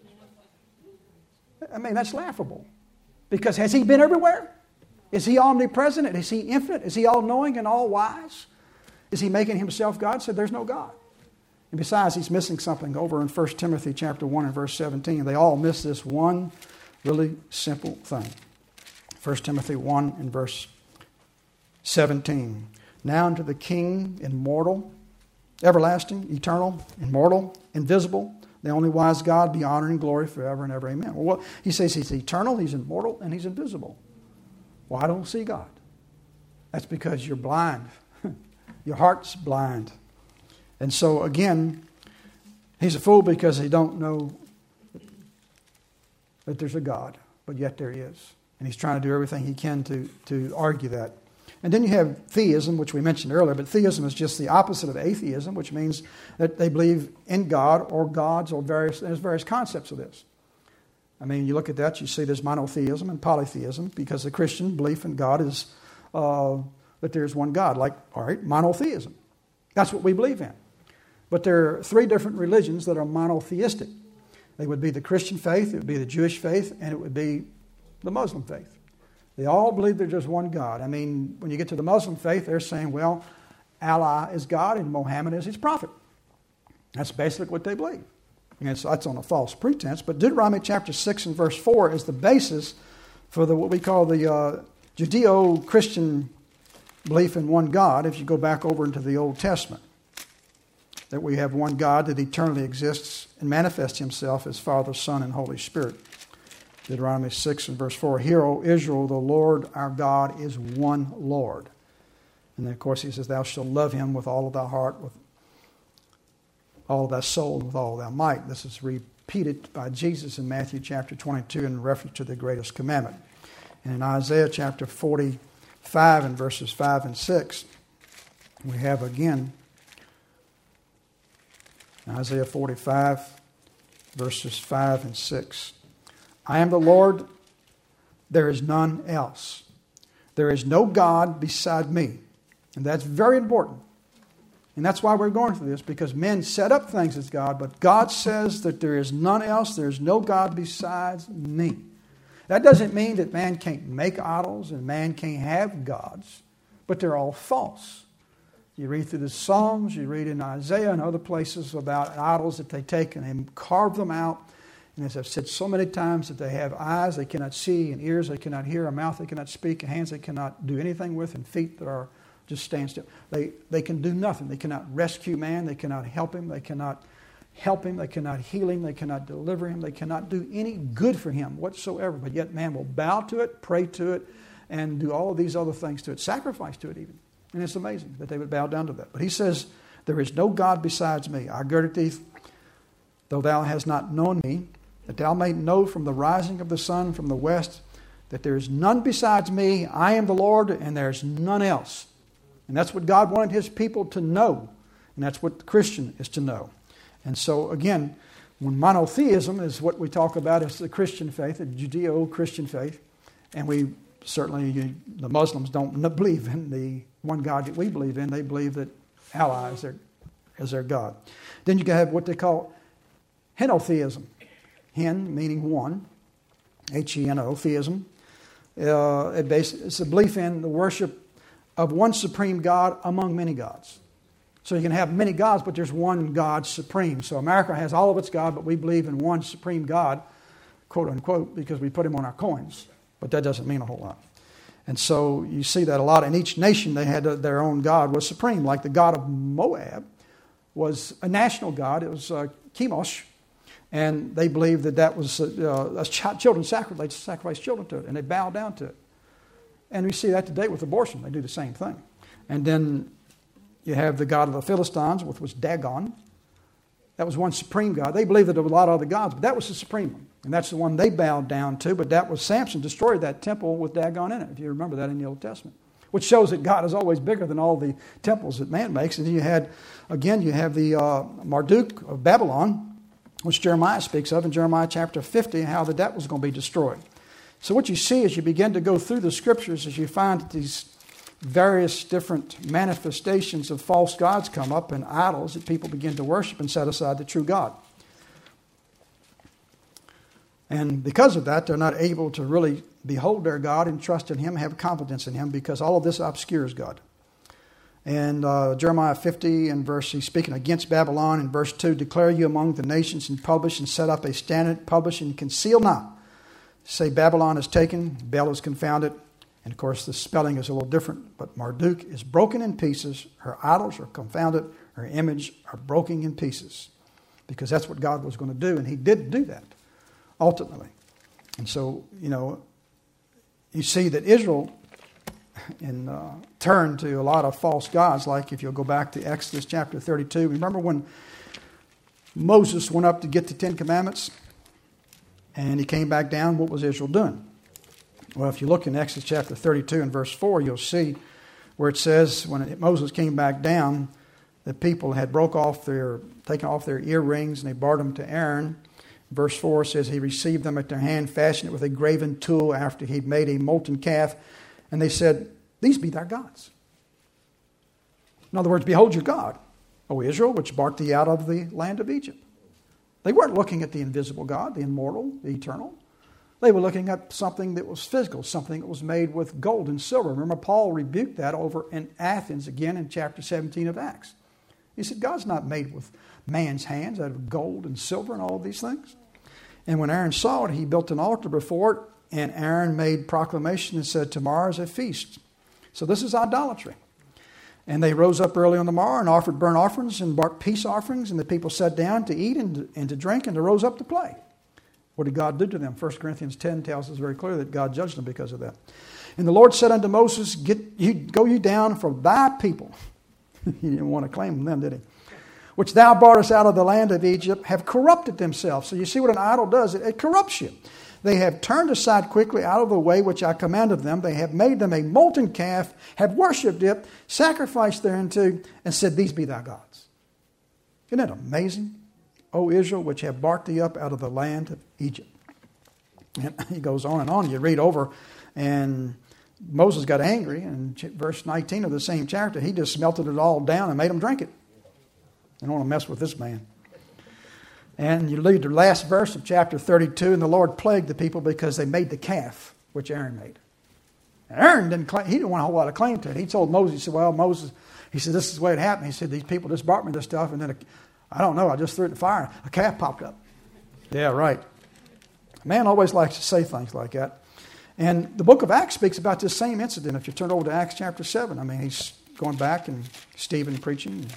I mean, that's laughable. Because has he been everywhere? Is he omnipresent? Is he infinite? Is he all-knowing and all-wise? Is he making himself God? Said there's no God. And besides, he's missing something over in First Timothy chapter one and verse seventeen. They all miss this one really simple thing. First Timothy one and verse seventeen. Now unto the King, immortal, everlasting, eternal, immortal, invisible, the only wise God, be honor and glory forever and ever. Amen. Well, what, he says he's eternal, he's immortal, and he's invisible. Well, I don't see God. That's because you're blind. Your heart's blind. And so, again, he's a fool because he don't know that there's a God, but yet there is. And he's trying to do everything he can to, to argue that. And then you have theism, which we mentioned earlier, but theism is just the opposite of atheism, which means that they believe in God or gods or various, there's various concepts of this. I mean, you look at that, you see there's monotheism and polytheism because the Christian belief in God is uh, that there's one God. Like, all right, monotheism. That's what we believe in. But there are three different religions that are monotheistic. They would be the Christian faith, it would be the Jewish faith, and it would be the Muslim faith. They all believe there's just one God. I mean, when you get to the Muslim faith, they're saying, well, Allah is God and Muhammad is his prophet. That's basically what they believe. And so that's on a false pretense. But Deuteronomy chapter six and verse four is the basis for the what we call the uh, Judeo-Christian belief in one God, if you go back over into the Old Testament. That we have one God that eternally exists and manifests himself as Father, Son, and Holy Spirit. Deuteronomy six and verse four, Hear, O Israel, the Lord our God is one Lord. And then, of course, he says, Thou shalt love him with all of thy heart, with all of thy soul, and with all of thy might. This is repeated by Jesus in Matthew chapter twenty-two in reference to the greatest commandment. And in Isaiah chapter forty-five and verses five and six, we have again, Isaiah forty-five, verses five and six. I am the Lord, there is none else. There is no God beside me. And that's very important. And that's why we're going through this, because men set up things as God, but God says that there is none else, there is no God besides me. That doesn't mean that man can't make idols and man can't have gods, but they're all false. You read through the Psalms, you read in Isaiah and other places about idols that they take and they carve them out. And as I've said so many times, that they have eyes they cannot see, and ears they cannot hear, a mouth they cannot speak, and hands they cannot do anything with, and feet that are just stand still. They, they can do nothing. They cannot rescue man. They cannot help him. They cannot help him. They cannot heal him. They cannot deliver him. They cannot do any good for him whatsoever. But yet man will bow to it, pray to it, and do all of these other things to it, sacrifice to it even. And it's amazing that they would bow down to that. But he says, there is no God besides me. I girded thee, though thou hast not known me, that thou may know from the rising of the sun from the west that there is none besides me. I am the Lord, and there's none else. And that's what God wanted his people to know. And that's what the Christian is to know. And so, again, when monotheism is what we talk about as the Christian faith, the Judeo-Christian faith, and we certainly, the Muslims don't believe in the one God that we believe in. They believe that Allah is their, is their God. Then you can have what they call henotheism. Hen meaning one, H E N O, theism. Uh, it basically, it's a belief in the worship of one supreme God among many gods. So you can have many gods, but there's one God supreme. So America has all of its God, but we believe in one supreme God, quote unquote, because we put him on our coins. But that doesn't mean a whole lot. And so you see that a lot. In each nation, they had their own God was supreme. Like the god of Moab was a national god. It was uh, Chemosh. And they believed that that was uh, a ch- children sacrifice, sacrifice children to it. And they bowed down to it. And we see that today with abortion. They do the same thing. And then you have the god of the Philistines, which was Dagon. That was one supreme god. They believed that there were a lot of other gods, but that was the supreme one. And that's the one they bowed down to. But that was Samson destroyed that temple with Dagon in it, if you remember that in the Old Testament. Which shows that God is always bigger than all the temples that man makes. And then you had, again, you have the uh, Marduk of Babylon, which Jeremiah speaks of in Jeremiah chapter fifty, how that that was going to be destroyed. So what you see as you begin to go through the scriptures, as you find that these various different manifestations of false gods come up and idols that people begin to worship and set aside the true God. And because of that, they're not able to really behold their God and trust in him, have confidence in him, because all of this obscures God. And uh, Jeremiah fifty and verse, he's speaking against Babylon in verse two, declare you among the nations and publish and set up a standard, publish and conceal not. Say Babylon is taken, Bel is confounded. And of course the spelling is a little different, but Marduk is broken in pieces, her idols are confounded, her image are broken in pieces. Because that's what God was going to do, and he did do that, ultimately. And so, you know, you see that Israel in uh, turned to a lot of false gods, like if you'll go back to Exodus chapter thirty-two. Remember when Moses went up to get the Ten Commandments and he came back down, what was Israel doing? Well, if you look in Exodus chapter thirty-two and verse four, you'll see where it says when Moses came back down, the people had broke off their, taken off their earrings and they brought them to Aaron. Verse four says he received them at their hand, fashioned it with a graven tool after he'd made a molten calf. And they said, these be thy gods. In other words, behold your God, O Israel, which brought thee out of the land of Egypt. They weren't looking at the invisible God, the immortal, the eternal. They were looking at something that was physical, something that was made with gold and silver. Remember, Paul rebuked that over in Athens again in chapter seventeen of Acts. He said, God's not made with man's hands out of gold and silver and all of these things. And when Aaron saw it, he built an altar before it, and Aaron made proclamation and said, tomorrow is a feast. So this is idolatry. And they rose up early on the morrow and offered burnt offerings and brought peace offerings, and the people sat down to eat and to, and to drink, and they rose up to play. What did God do to them? First Corinthians ten tells us very clearly that God judged them because of that. And the Lord said unto Moses, Get you, go you down from thy people. He didn't want to claim them, did he? Which thou broughtest out of the land of Egypt, have corrupted themselves. So you see what an idol does? It, it corrupts you. They have turned aside quickly out of the way which I commanded them. They have made them a molten calf, have worshipped it, sacrificed thereunto, and said, these be thy gods. Isn't that amazing? O Israel, which have brought thee up out of the land of Egypt. And he goes on and on. You read over, and Moses got angry. And verse nineteen of the same chapter, he just melted it all down and made them drink it. I don't want to mess with this man. And you read the last verse of chapter thirty-two, and the Lord plagued the people because they made the calf, which Aaron made. And Aaron didn't claim, he didn't want a whole lot of claim to it. He told Moses, he said, well, Moses, he said, this is the way it happened. He said, these people just brought me this stuff, and then, a, I don't know, I just threw it in the fire. A calf popped up. Yeah, right. Man always likes to say things like that. And the book of Acts speaks about this same incident. If you turn over to Acts chapter seven, I mean, he's going back and Stephen preaching and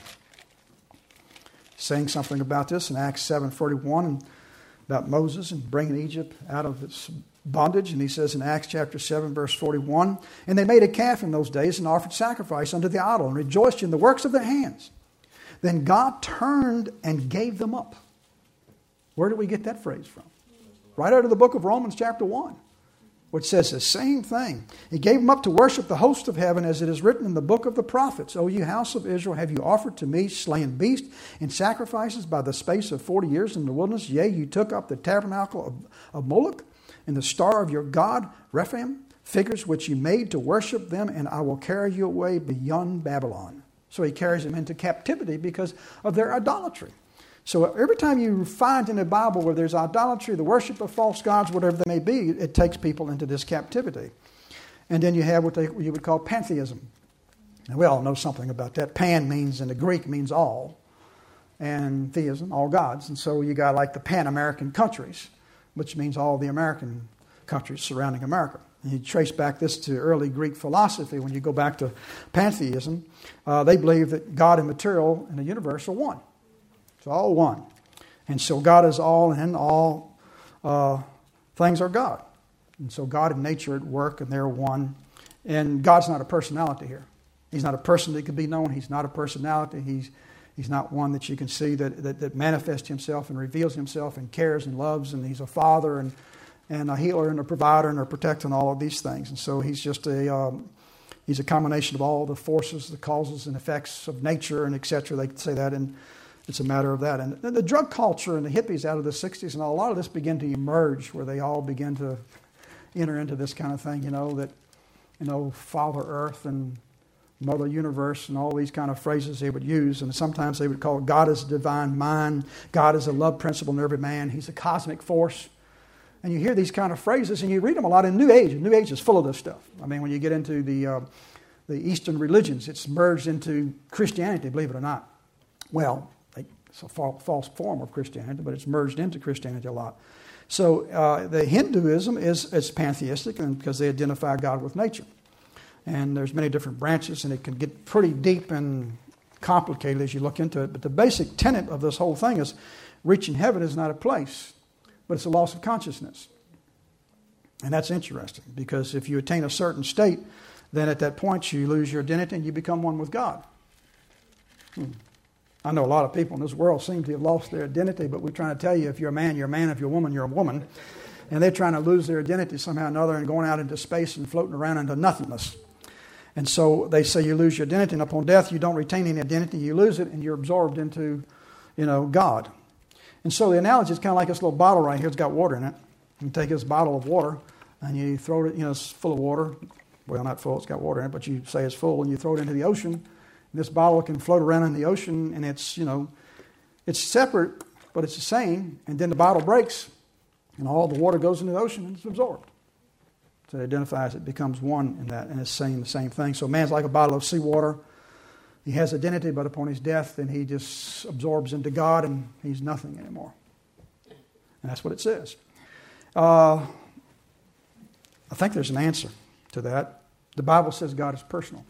saying something about this in Acts seven forty-one about Moses and bringing Egypt out of its bondage. And he says in Acts chapter seven verse forty-one, and they made a calf in those days and offered sacrifice unto the idol and rejoiced in the works of their hands. Then God turned and gave them up. Where do we get that phrase from? right out of the book of Romans chapter one, which says the same thing. He gave them up to worship the host of heaven, as it is written in the book of the prophets. O you house of Israel, have you offered to me slain beasts and sacrifices by the space of forty years in the wilderness? Yea, you took up the tabernacle of, of Moloch and the star of your god, Rephaim, figures which you made to worship them, and I will carry you away beyond Babylon. So he carries them into captivity because of their idolatry. So every time you find in the Bible where there's idolatry, the worship of false gods, whatever they may be, it takes people into this captivity. And then you have what, they, what you would call pantheism. And we all know something about that. Pan means, in the Greek, means all. And theism, all gods. And so you got like the Pan-American countries, which means all the American countries surrounding America. And you trace back this to early Greek philosophy. When you go back to pantheism, uh, they believe that God and material and the universe are one. It's all one. And so God is all, and all uh, things are God. And so God and nature at work, and they're one. And God's not a personality here. He's not a person that can be known. He's not a personality. He's He's not one that you can see that, that, that manifests himself and reveals himself and cares and loves. And he's a father and, and a healer and a provider and a protector and all of these things. And so he's just a... Um, he's a combination of all the forces, the causes and effects of nature and et cetera. They could say that, and it's a matter of that. And the drug culture and the hippies out of the sixties and all, a lot of this began to emerge where they all begin to enter into this kind of thing, you know, that, you know, Father Earth and Mother Universe and all these kind of phrases they would use. And sometimes they would call God as a divine mind. God is a love principle in every man. He's a cosmic force. And you hear these kind of phrases, and you read them a lot in New Age. And New Age is full of this stuff. I mean, when you get into the uh, the Eastern religions, it's merged into Christianity, believe it or not. Well, it's a false form of Christianity, but it's merged into Christianity a lot. So uh, the Hinduism is, is pantheistic, and because they identify God with nature. And there's many different branches, and it can get pretty deep and complicated as you look into it. But the basic tenet of this whole thing is reaching heaven is not a place, but it's a loss of consciousness. And that's interesting, because if you attain a certain state, then at that point you lose your identity and you become one with God. Hmm. I know a lot of people in this world seem to have lost their identity, but we're trying to tell you, if you're a man, you're a man. If you're a woman, you're a woman. And they're trying to lose their identity somehow or another and going out into space and floating around into nothingness. And so they say you lose your identity, and upon death you don't retain any identity. You lose it, and you're absorbed into, you know, God. And so the analogy is kind of like this little bottle right here. It's got water in it. You take this bottle of water, and you throw it, you know, it's full of water. Well, not full, it's got water in it, but you say it's full, and you throw it into the ocean. This bottle can float around in the ocean, and it's, you know, it's separate, but it's the same. And then the bottle breaks, and all the water goes into the ocean, and it's absorbed. So it identifies, it becomes one in that, and it's saying the same thing. So man's like a bottle of seawater. He has identity, but upon his death, then he just absorbs into God, and he's nothing anymore. And that's what it says. Uh, I think there's an answer to that. The Bible says God is personal.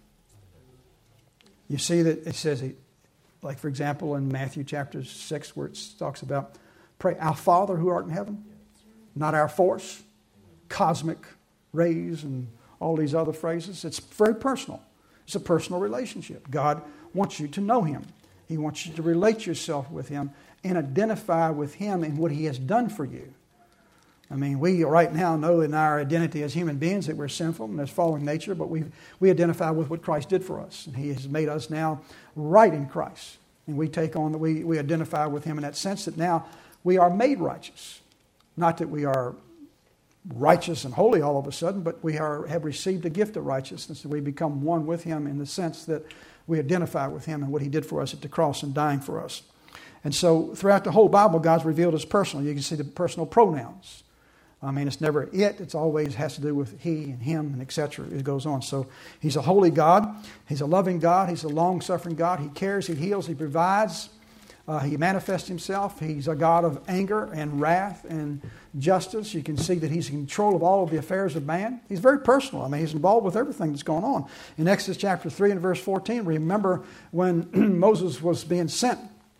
You see that it says, like for example, in Matthew chapter six, where it talks about, pray, our Father who art in heaven, not our force, cosmic rays, and all these other phrases. It's very personal. It's a personal relationship. God wants you to know Him. He wants you to relate yourself with Him and identify with Him and what He has done for you. I mean, we right now know in our identity as human beings that we're sinful and there's fallen nature, but we we identify with what Christ did for us. And He has made us now right in Christ. And we take on, the, we, we identify with Him in that sense that now we are made righteous. Not that we are righteous and holy all of a sudden, but we are have received a gift of righteousness, and we become one with Him in the sense that we identify with Him and what He did for us at the cross and dying for us. And so throughout the whole Bible, God's revealed as personal. You can see the personal pronouns. I mean, it's never it. It's always has to do with He and Him and et cetera. It goes on. So He's a holy God. He's a loving God. He's a long-suffering God. He cares. He heals. He provides. Uh, he manifests Himself. He's a God of anger and wrath and justice. You can see that He's in control of all of the affairs of man. He's very personal. I mean, He's involved with everything that's going on. In Exodus chapter three and verse fourteen, remember when Moses was being sent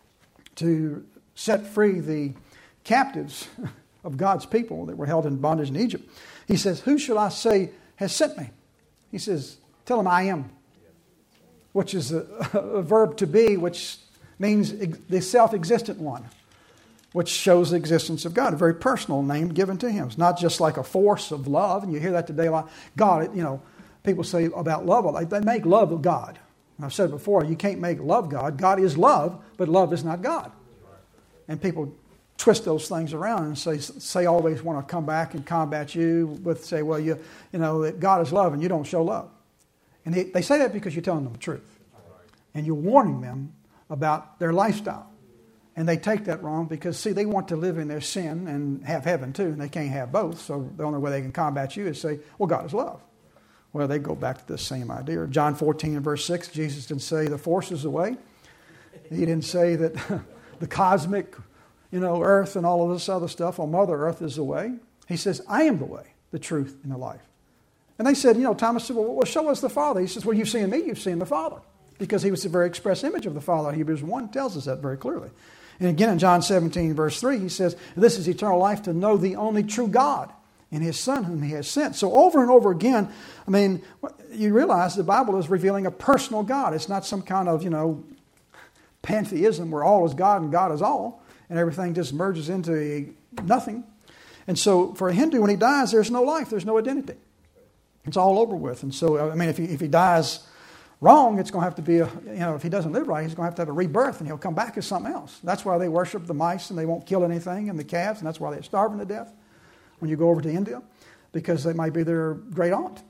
to set free the captives of God's people that were held in bondage in Egypt. He says, who shall I say has sent me? He says, tell him I am, which is a, a verb to be, which means the self-existent one. which shows the existence of God, a very personal name given to him. It's not just like a force of love, and you hear that today a lot. God, you know, people say about love, like they make love of God. And I've said before, you can't make love God. God is love, but love is not God. And people twist those things around and say, say always want to come back and combat you with, say, well, you, you know, that God is love and you don't show love. And they, they say that because you're telling them the truth. And you're warning them about their lifestyle. And they take that wrong because, see, they want to live in their sin and have heaven too, and they can't have both. So the only way they can combat you is say, well, God is love. Well, they go back to the same idea. John fourteen and verse six, Jesus didn't say the force is away. He didn't say that the cosmic, you know, earth and all of this other stuff on Mother Earth is the way. He says, I am the way, the truth, and the life. And they said, you know, Thomas said, well, show us the Father. He says, well, you've seen me, you've seen the Father. Because he was the very express image of the Father. Hebrews one tells us that very clearly. And again in John seventeen, verse three, he says, this is eternal life, to know the only true God and his Son whom he has sent. So over and over again, I mean, you realize the Bible is revealing a personal God. It's not some kind of, you know, pantheism where all is God and God is all, and everything just merges into a nothing. And so for a Hindu, when he dies, there's no life, there's no identity. It's all over with. And so, I mean, if he, if he dies wrong, it's going to have to be, a, you know, if he doesn't live right, he's going to have to have a rebirth and he'll come back as something else. That's why they worship the mice and they won't kill anything and the calves, and that's why they're starving to death when you go over to India, because they might be their great aunt.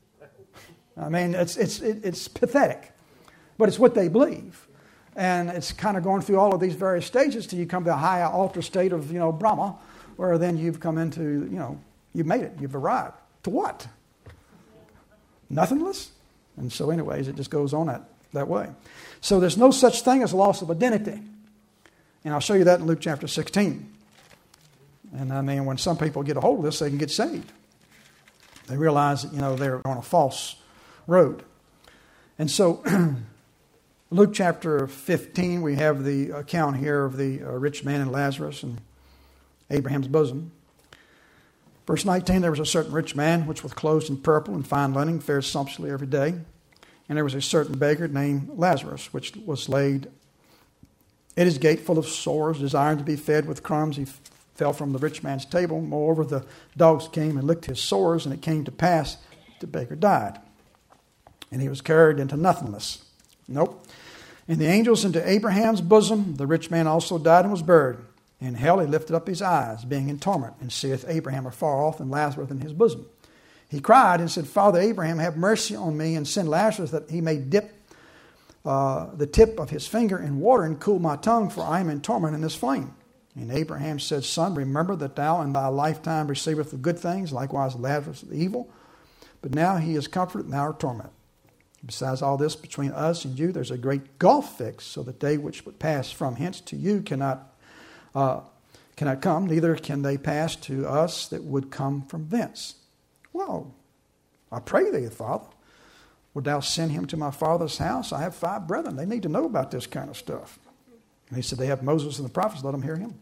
I mean, it's, it's, it's pathetic, but it's what they believe. And it's kind of going through all of these various stages till you come to a higher altar state of, you know, Brahma, where then you've come into, you know, you've made it, you've arrived. To what? Nothingness? And so anyways, it just goes on that, that way. So there's no such thing as loss of identity. And I'll show you that in Luke chapter sixteen. And I mean, when some people get a hold of this, they can get saved. They realize that, you know, they're on a false road. And so Luke chapter fifteen, we have the account here of the uh, rich man and Lazarus and Abraham's bosom. Verse nineteen, there was a certain rich man which was clothed in purple and fine linen, fared sumptuously every day. And there was a certain beggar named Lazarus, which was laid at his gate full of sores, desiring to be fed with crumbs. He f- fell from the rich man's table. Moreover, the dogs came and licked his sores, and it came to pass the beggar died. And he was carried into nothingness. Nope. And the angels into Abraham's bosom. The rich man also died and was buried. In hell he lifted up his eyes, being in torment, and seeth Abraham afar off and Lazarus in his bosom. He cried and said, Father Abraham, have mercy on me, and send Lazarus that he may dip uh, the tip of his finger in water and cool my tongue, for I am in torment in this flame. And Abraham said, Son, remember that thou in thy lifetime receivest the good things, likewise Lazarus the evil. But now he is comforted, and thou art tormented. Besides all this, between us and you, there's a great gulf fixed, so that they which would pass from hence to you cannot Uh, cannot come, neither can they pass to us that would come from thence. Well, I pray thee, Father, would thou send him to my father's house? I have five brethren. They need to know about this kind of stuff. And he said, they have Moses and the prophets. Let them hear him.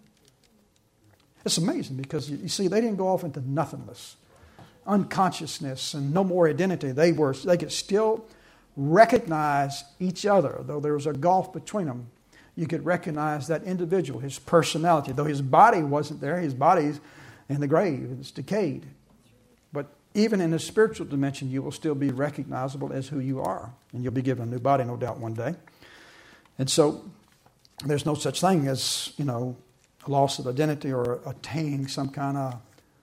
It's amazing because, you see, they didn't go off into nothingness, unconsciousness, and no more identity. They were, they could still recognize each other, though there was a gulf between them. You could recognize that individual, his personality. Though his body wasn't there, his body's in the grave, it's decayed. But even in the spiritual dimension, you will still be recognizable as who you are. And you'll be given a new body, no doubt, one day. And so there's no such thing as, you know, a loss of identity or attaining some kind of...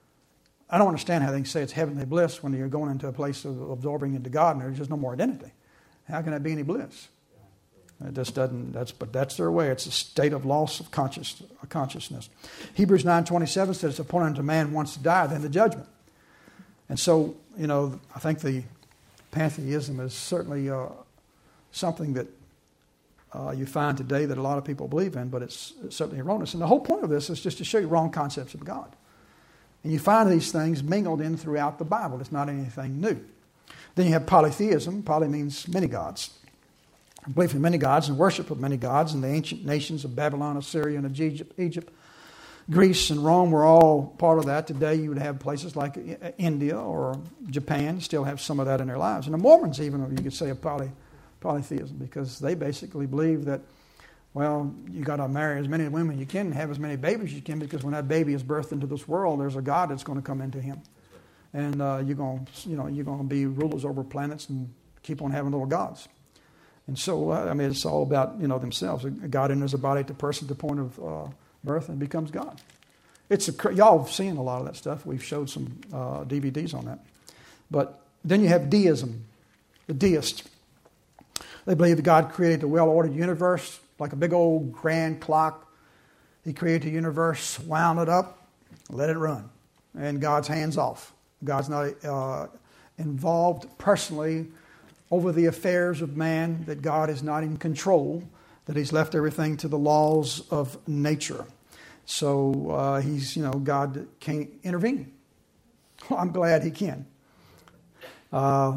I don't understand how they can say it's heavenly bliss when you're going into a place of absorbing into God and there's just no more identity. How can that be any bliss? It just doesn't. That's but that's their way. It's a state of loss of conscious, consciousness. Hebrews nine twenty seven says, "It's appointed unto man once to die, then the judgment." And so, you know, I think the pantheism is certainly uh, something that uh, you find today that a lot of people believe in, but it's, it's certainly erroneous. And the whole point of this is just to show you wrong concepts of God. And you find these things mingled in throughout the Bible. It's not anything new. Then you have polytheism. Poly means many gods. Belief in many gods and worship of many gods, and the ancient nations of Babylon, Assyria, and Egypt, Egypt, Greece, and Rome were all part of that. Today you would have places like India or Japan still have some of that in their lives. And the Mormons even, you could say, a poly, polytheism, because they basically believe that Well, you got to marry as many women as you can and have as many babies as you can, because when that baby is birthed into this world, there's a God that's going to come into him. And uh, you're going to, you know, you're going to be rulers over planets and keep on having little gods. And so, uh, I mean, it's all about, you know, themselves. God enters a body at the person at the point of uh, birth and becomes God. It's a, y'all have seen a lot of that stuff. We've showed some uh, D V Ds on that. But then you have deism, the deist. They believe that God created a well-ordered universe, like a big old grand clock. He created the universe, wound it up, let it run. And God's hands off. God's not uh, involved personally over the affairs of man, that God is not in control, that he's left everything to the laws of nature. So uh, he's, you know, God can't intervene. Well, I'm glad he can. Uh,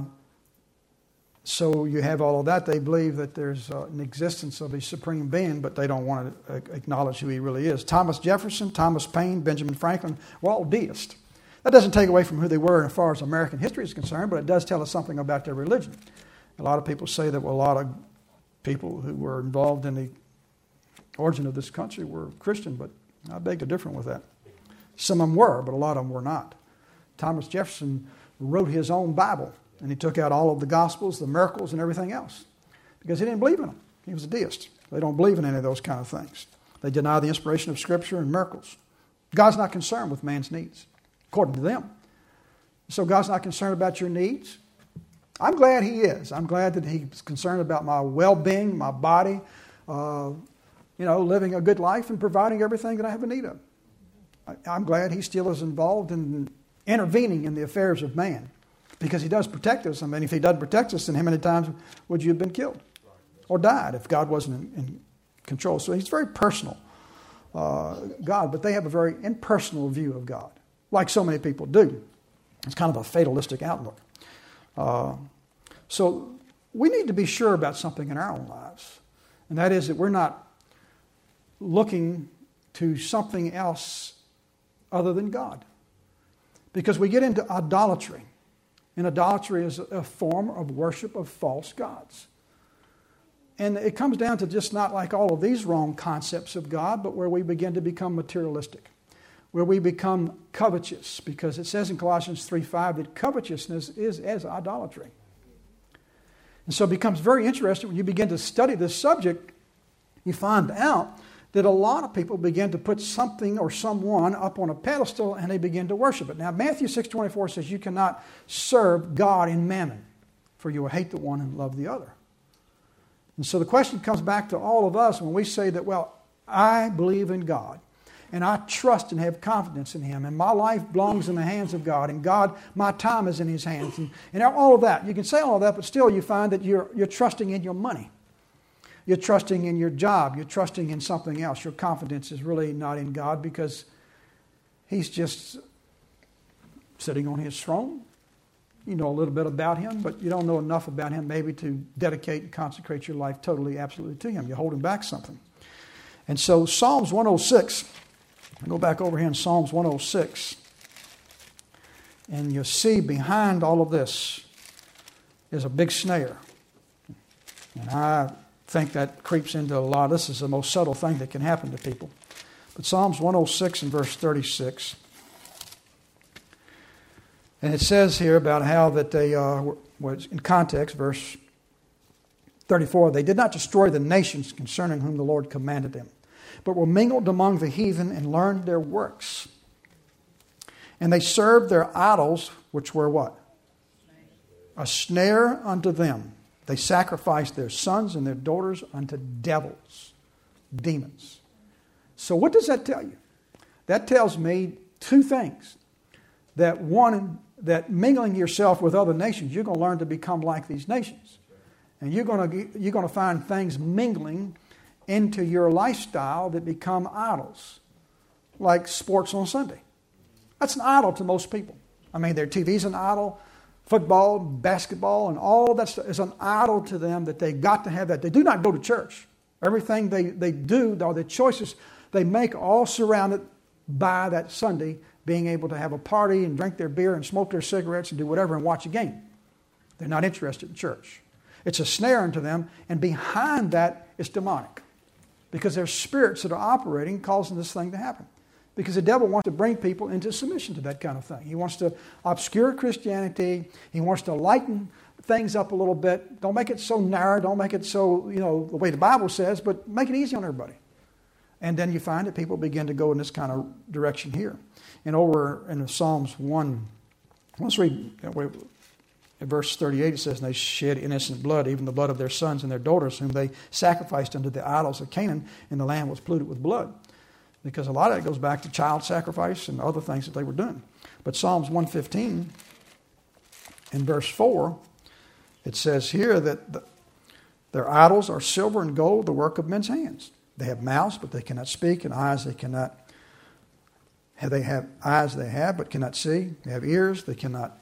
so you have all of that. They believe that there's uh, an existence of a supreme being, but they don't want to acknowledge who he really is. Thomas Jefferson, Thomas Paine, Benjamin Franklin were all deists. That doesn't take away from who they were as far as American history is concerned, but it does tell us something about their religion. A lot of people say that well, a lot of people who were involved in the origin of this country were Christian, but I beg to differ with that. Some of them were, but a lot of them were not. Thomas Jefferson wrote his own Bible, and he took out all of the Gospels, the miracles, and everything else, because he didn't believe in them. He was a deist. They don't believe in any of those kind of things. They deny the inspiration of Scripture and miracles. God's not concerned with man's needs, according to them. So God's not concerned about your needs. I'm glad he is. I'm glad that he's concerned about my well-being, my body, uh, you know, living a good life and providing everything that I have a need of. I, I'm glad he still is involved in intervening in the affairs of man, because he does protect us. I mean, if he doesn't protect us, then how many times would you have been killed or died if God wasn't in, in control? So he's very personal, uh, God, but they have a very impersonal view of God, like so many people do. It's kind of a fatalistic outlook. Uh, so we need to be sure about something in our own lives, and that is that we're not looking to something else other than God, because we get into idolatry, and idolatry is a form of worship of false gods. And it comes down to just not like all of these wrong concepts of God, but where we begin to become materialistic, where we become covetous, because it says in Colossians three five that covetousness is as idolatry. And so it becomes very interesting when you begin to study this subject, you find out that a lot of people begin to put something or someone up on a pedestal and they begin to worship it. Now, Matthew six twenty-four says you cannot serve God in mammon, for you will hate the one and love the other. And so the question comes back to all of us when we say that, well, I believe in God, and I trust and have confidence in Him, and my life belongs in the hands of God, and God, my time is in His hands, and, and all of that. You can say all of that, but still you find that you're, you're trusting in your money. You're trusting in your job. You're trusting in something else. Your confidence is really not in God, because He's just sitting on His throne. You know a little bit about Him, but you don't know enough about Him maybe to dedicate and consecrate your life totally, absolutely to Him. You're holding back something. And so Psalms one oh six, I go back over here in Psalms one oh six, and you'll see behind all of this is a big snare. And I think that creeps into a lot. This is the most subtle thing that can happen to people. But Psalms one oh six and verse thirty-six. And it says here about how that they, uh, was in context, verse thirty-four, they did not destroy the nations concerning whom the Lord commanded them, but were mingled among the heathen and learned their works. And they served their idols, which were what? A snare unto them. They sacrificed their sons and their daughters unto devils, demons. So what does that tell you? That tells me two things. That one, that mingling yourself with other nations, you're going to learn to become like these nations. And you're going to, you're going to find things mingling into your lifestyle that become idols, like sports on Sunday. That's an idol to most people. I mean, their T V's an idol. Football, basketball, and all that stuff is an idol to them, that they got to have that. They do not go to church. Everything they, they do, all the choices they make, all surrounded by that Sunday being able to have a party and drink their beer and smoke their cigarettes and do whatever and watch a game. They're not interested in church. It's a snare unto them, and behind that is demonic. Because there's spirits that are operating, causing this thing to happen. Because the devil wants to bring people into submission to that kind of thing. He wants to obscure Christianity. He wants to lighten things up a little bit. Don't make it so narrow. Don't make it so, you know, the way the Bible says, but make it easy on everybody. And then you find that people begin to go in this kind of direction here. And over in Psalms one, let's read in verse thirty-eight, it says, "And they shed innocent blood, even the blood of their sons and their daughters, whom they sacrificed unto the idols of Canaan, and the land was polluted with blood." Because a lot of it goes back to child sacrifice and other things that they were doing. But Psalms one fifteen, in verse four, it says here that the, their idols are silver and gold, the work of men's hands. They have mouths, but they cannot speak, and eyes they cannot. They have eyes they have, but cannot see. They have ears, they cannot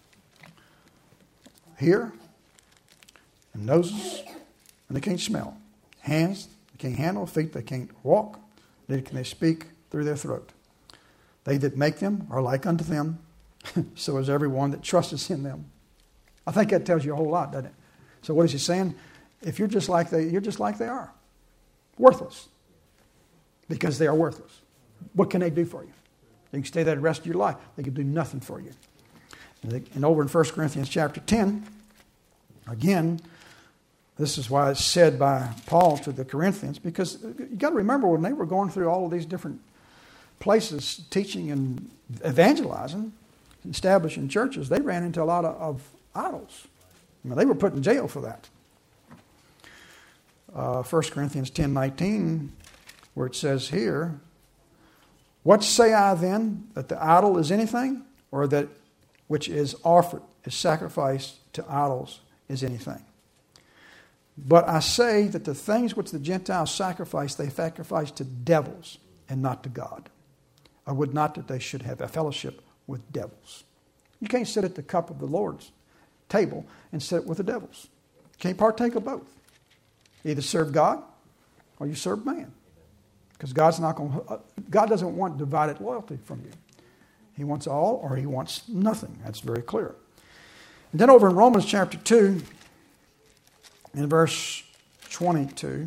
hear, and noses, and they can't smell. Hands, they can't handle. Feet, they can't walk. Neither can they speak through their throat. They that make them are like unto them, so is everyone that trusteth in them. I think that tells you a whole lot, doesn't it? So what is he saying? If you're just like they, you're just like they are. Worthless. Because they are worthless. What can they do for you? You can stay there the rest of your life. They can do nothing for you. And, they, and over in First Corinthians chapter ten, again, this is why it's said by Paul to the Corinthians, because you got to remember when they were going through all of these different places, teaching and evangelizing, establishing churches, they ran into a lot of, of idols. I mean, they were put in jail for that. Uh, First Corinthians ten nineteen, where it says here, "What say I then, that the idol is anything, or that which is offered, is sacrificed to idols, is anything? But I say that the things which the Gentiles sacrifice, they sacrifice to devils and not to God. I would not that they should have a fellowship with devils." You can't sit at the cup of the Lord's table and sit with the devils. You can't partake of both. You either serve God or you serve man. Because God's not going to, God doesn't want divided loyalty from you. He wants all or he wants nothing. That's very clear. And then over in Romans chapter two, in verse twenty-two,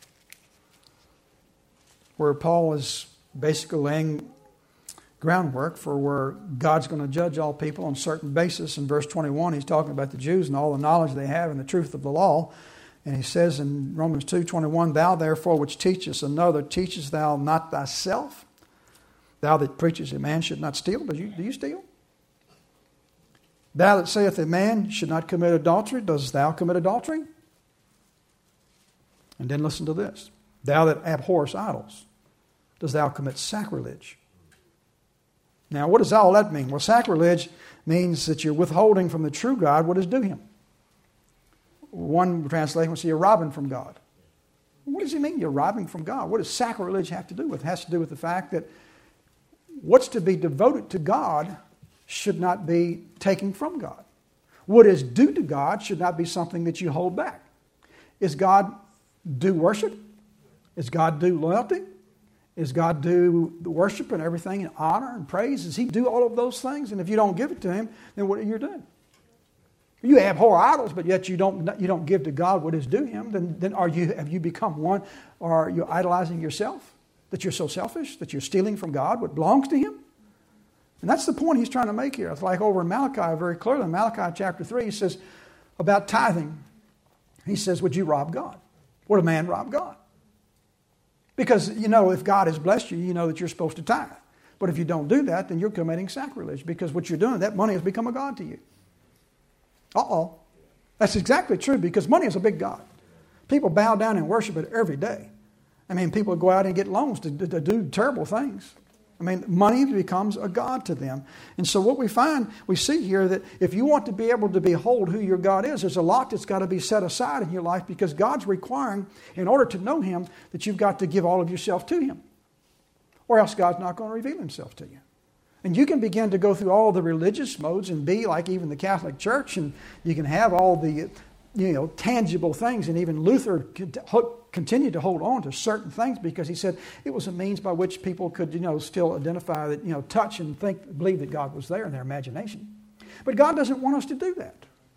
where Paul is basically laying groundwork for where God's going to judge all people on a certain basis. In verse twenty-one, he's talking about the Jews and all the knowledge they have and the truth of the law. And he says in Romans two twenty-one, "Thou therefore which teachest another, teachest thou not thyself? Thou that preachest a man should not steal." Do you, do you steal? "Thou that saith a man should not commit adultery, dost thou commit adultery?" And then listen to this. "Thou that abhorrest idols, dost thou commit sacrilege?" Now, what does all that mean? Well, sacrilege means that you're withholding from the true God what is due him. One translation will say you're robbing from God. What does he mean you're robbing from God? What does sacrilege have to do with? It has to do with the fact that what's to be devoted to God should not be taken from God. What is due to God should not be something that you hold back. Is God due worship? Is God due loyalty? Is God due the worship and everything and honor and praise? Does he do all of those things? And if you don't give it to him, then what are you doing? You abhor idols, but yet you don't you don't give to God what is due him, then, then are you have you become one, or are you idolizing yourself? That you're so selfish, that you're stealing from God what belongs to him? And that's the point he's trying to make here. It's like over in Malachi, very clearly, in Malachi chapter three, he says about tithing. He says, would you rob God? Would a man rob God? Because, you know, if God has blessed you, you know that you're supposed to tithe. But if you don't do that, then you're committing sacrilege, because what you're doing, that money has become a god to you. Uh-oh. That's exactly true, because money is a big god. People bow down and worship it every day. I mean, people go out and get loans to, to, to do terrible things. I mean, money becomes a god to them. And so what we find, we see here that if you want to be able to behold who your God is, there's a lot that's got to be set aside in your life, because God's requiring, in order to know him, that you've got to give all of yourself to him. Or else God's not going to reveal himself to you. And you can begin to go through all the religious modes and be like even the Catholic Church, and you can have all the, you know, tangible things. And even Luther continued to hold on to certain things, because he said it was a means by which people could, you know, still identify that, you know, touch and think, believe that God was there in their imagination. But God doesn't want us to do that,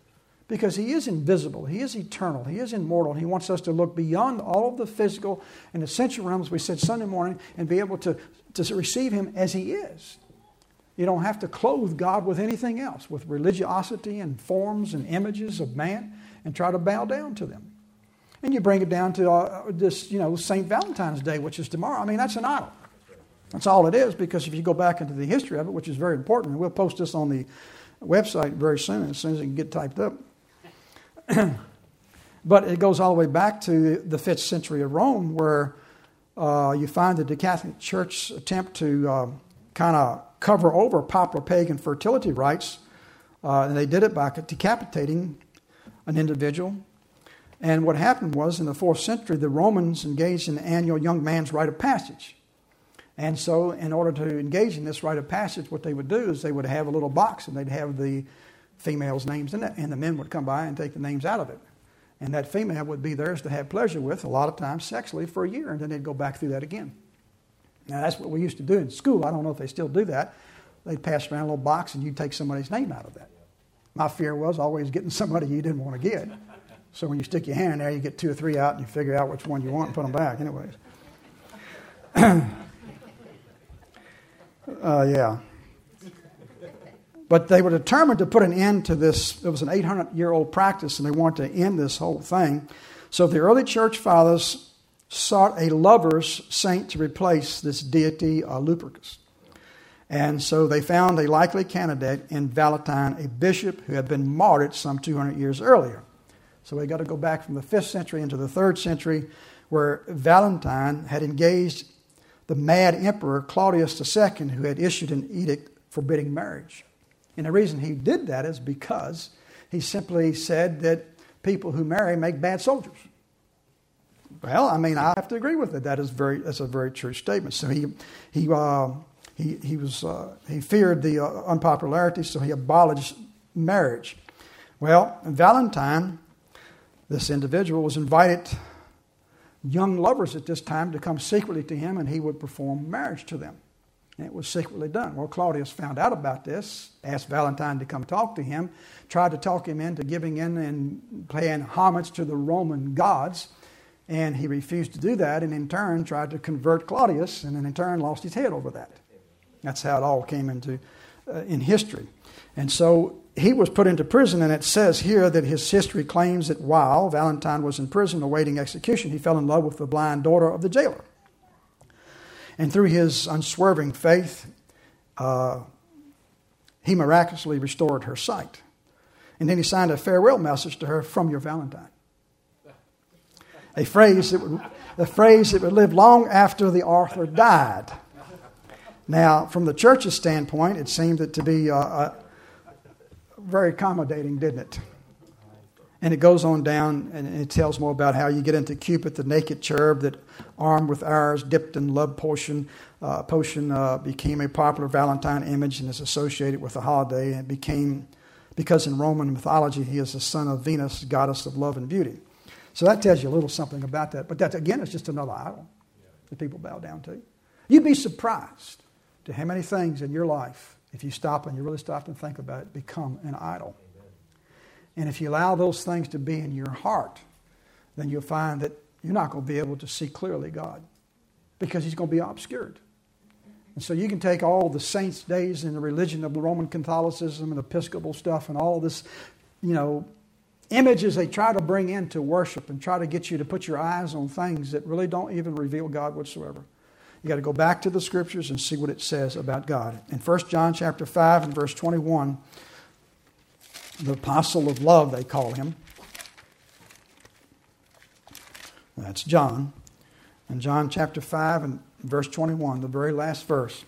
Because He is invisible. He is eternal. He is immortal. He wants us to look beyond all of the physical and the sensual realms, we said Sunday morning, and be able to, to receive Him as He is. You don't have to clothe God with anything else, with religiosity and forms and images of man, and try to bow down to them. And you bring it down to uh, this, you know, Saint Valentine's Day, which is tomorrow. I mean, that's an idol. That's all it is, because if you go back into the history of it, which is very important, and we'll post this on the website very soon, as soon as it can get typed up. But it goes all the way back to the fifth century of Rome, where uh, you find that the Catholic Church attempt to uh, kind of cover over popular pagan fertility rites. Uh, and they did it by decapitating an individual. And what happened was, in the fourth century, the Romans engaged in the annual young man's rite of passage. And so in order to engage in this rite of passage, what they would do is they would have a little box, and they'd have the females' names in it, and the men would come by and take the names out of it. And that female would be theirs to have pleasure with, a lot of times sexually, for a year, and then they'd go back through that again. Now, that's what we used to do in school. I don't know if they still do that. They'd pass around a little box, and you'd take somebody's name out of that. My fear was always getting somebody you didn't want to get. So when you stick your hand in there, you get two or three out, and you figure out which one you want and put them back anyways. uh, yeah. But they were determined to put an end to this. It was an eight hundred year old practice, and they wanted to end this whole thing. So the early church fathers sought a lover's saint to replace this deity uh, Lupercus. And so they found a likely candidate in Valentine, a bishop who had been martyred some two hundred years earlier. So we got to go back from the fifth century into the third century, where Valentine had engaged the mad emperor Claudius the Second, who had issued an edict forbidding marriage. And the reason he did that is because he simply said that people who marry make bad soldiers. Well, I mean, I have to agree with it. That is very that's a very true statement. So he he uh, he he was uh, he feared the uh, unpopularity, so he abolished marriage. Well, Valentine, this individual, was invited young lovers at this time to come secretly to him, and he would perform marriage to them. And it was secretly done. Well, Claudius found out about this, asked Valentine to come talk to him, tried to talk him into giving in and paying homage to the Roman gods, and he refused to do that, and in turn tried to convert Claudius, and then in turn lost his head over that. That's how it all came into uh, in history. And so he was put into prison, and it says here that his history claims that while Valentine was in prison awaiting execution, he fell in love with the blind daughter of the jailer. And through his unswerving faith, uh, he miraculously restored her sight. And then he signed a farewell message to her, "From your Valentine." A phrase that would, a phrase that would live long after the author died. Now, from the church's standpoint, it seemed it to be uh, uh, very accommodating, didn't it? And it goes on down, and it tells more about how you get into Cupid, the naked cherub that, armed with arrows dipped in love potion, uh, potion uh, became a popular Valentine image and is associated with the holiday. And it became, because in Roman mythology, he is the son of Venus, goddess of love and beauty. So that tells you a little something about that. But that, again, is just another idol that people bow down to. You'd be surprised to how many things in your life, if you stop and you really stop and think about it, become an idol. And if you allow those things to be in your heart, then you'll find that you're not going to be able to see clearly God, because He's going to be obscured. And so you can take all the saints' days in the religion of the Roman Catholicism and Episcopal stuff and all this, you know, images they try to bring into worship and try to get you to put your eyes on things that really don't even reveal God whatsoever. You got to go back to the Scriptures and see what it says about God. In First John chapter five and verse twenty-one, the apostle of love, they call him. That's John. In John chapter five and verse twenty-one, the very last verse.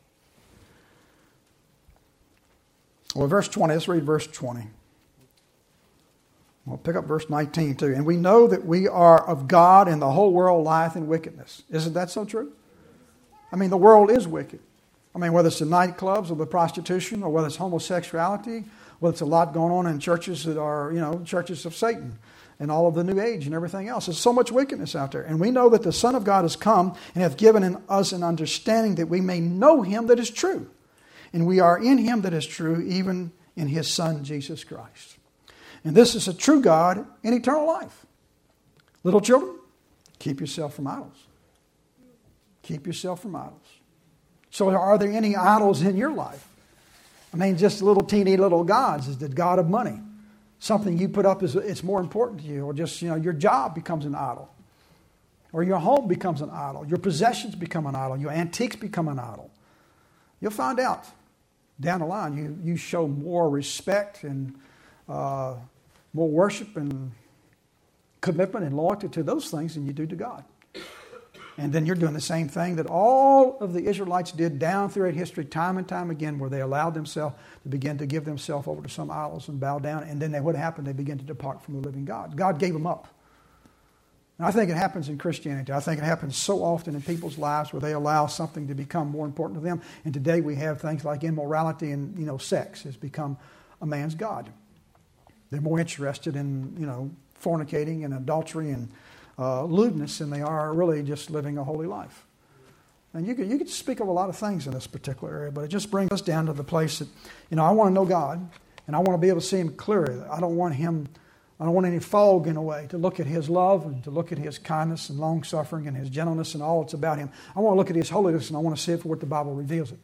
Well, verse twenty, let's read verse twenty. We'll pick up verse nineteen too. And we know that we are of God, and the whole world lieth in wickedness. Isn't that so true? I mean, the world is wicked. I mean, whether it's the nightclubs or the prostitution, or whether it's homosexuality, whether it's a lot going on in churches that are, you know, churches of Satan and all of the New Age and everything else. There's so much wickedness out there. And we know that the Son of God has come and hath given us an understanding that we may know Him that is true. And we are in Him that is true, even in His Son, Jesus Christ. And this is a true God in eternal life. Little children, keep yourself from idols. Keep yourself from idols. So are there any idols in your life? I mean, just little teeny little gods. Is the God of money something you put up as it's more important to you? Or just, you know, your job becomes an idol. Or your home becomes an idol. Your possessions become an idol. Your antiques become an idol. You'll find out down the line you, you show more respect and uh, more worship and commitment and loyalty to those things than you do to God. And then you're doing the same thing that all of the Israelites did down throughout history, time and time again, where they allowed themselves to begin to give themselves over to some idols and bow down. And then they, what happened? They began to depart from the living God. God gave them up. And I think it happens in Christianity. I think it happens so often in people's lives where they allow something to become more important to them. And today we have things like immorality and, you know, sex has become a man's god. They're more interested in, you know, fornicating and adultery and uh, lewdness than they are really just living a holy life. And you could, you could speak of a lot of things in this particular area, but it just brings us down to the place that, you know, I want to know God, and I want to be able to see Him clearly. I don't want Him, I don't want any fog in a way to look at His love and to look at His kindness and long-suffering and His gentleness and all that's about Him. I want to look at His holiness, and I want to see it for what the Bible reveals it.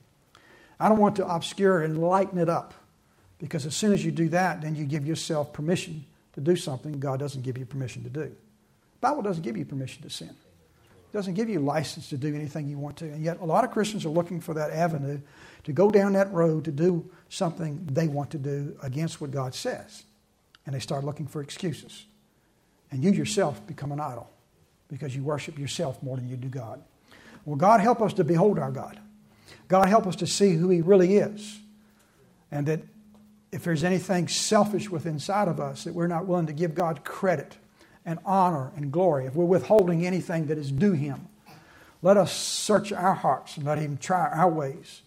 I don't want to obscure and lighten it up, because as soon as you do that, then you give yourself permission to do something God doesn't give you permission to do. The Bible doesn't give you permission to sin. It doesn't give you license to do anything you want to. And yet a lot of Christians are looking for that avenue to go down that road to do something they want to do against what God says. And they start looking for excuses. And you yourself become an idol because you worship yourself more than you do God. Well, God help us to behold our God. God help us to see who He really is. And that if there's anything selfish within inside of us that we're not willing to give God credit and honor and glory, if we're withholding anything that is due Him, let us search our hearts and let Him try our ways.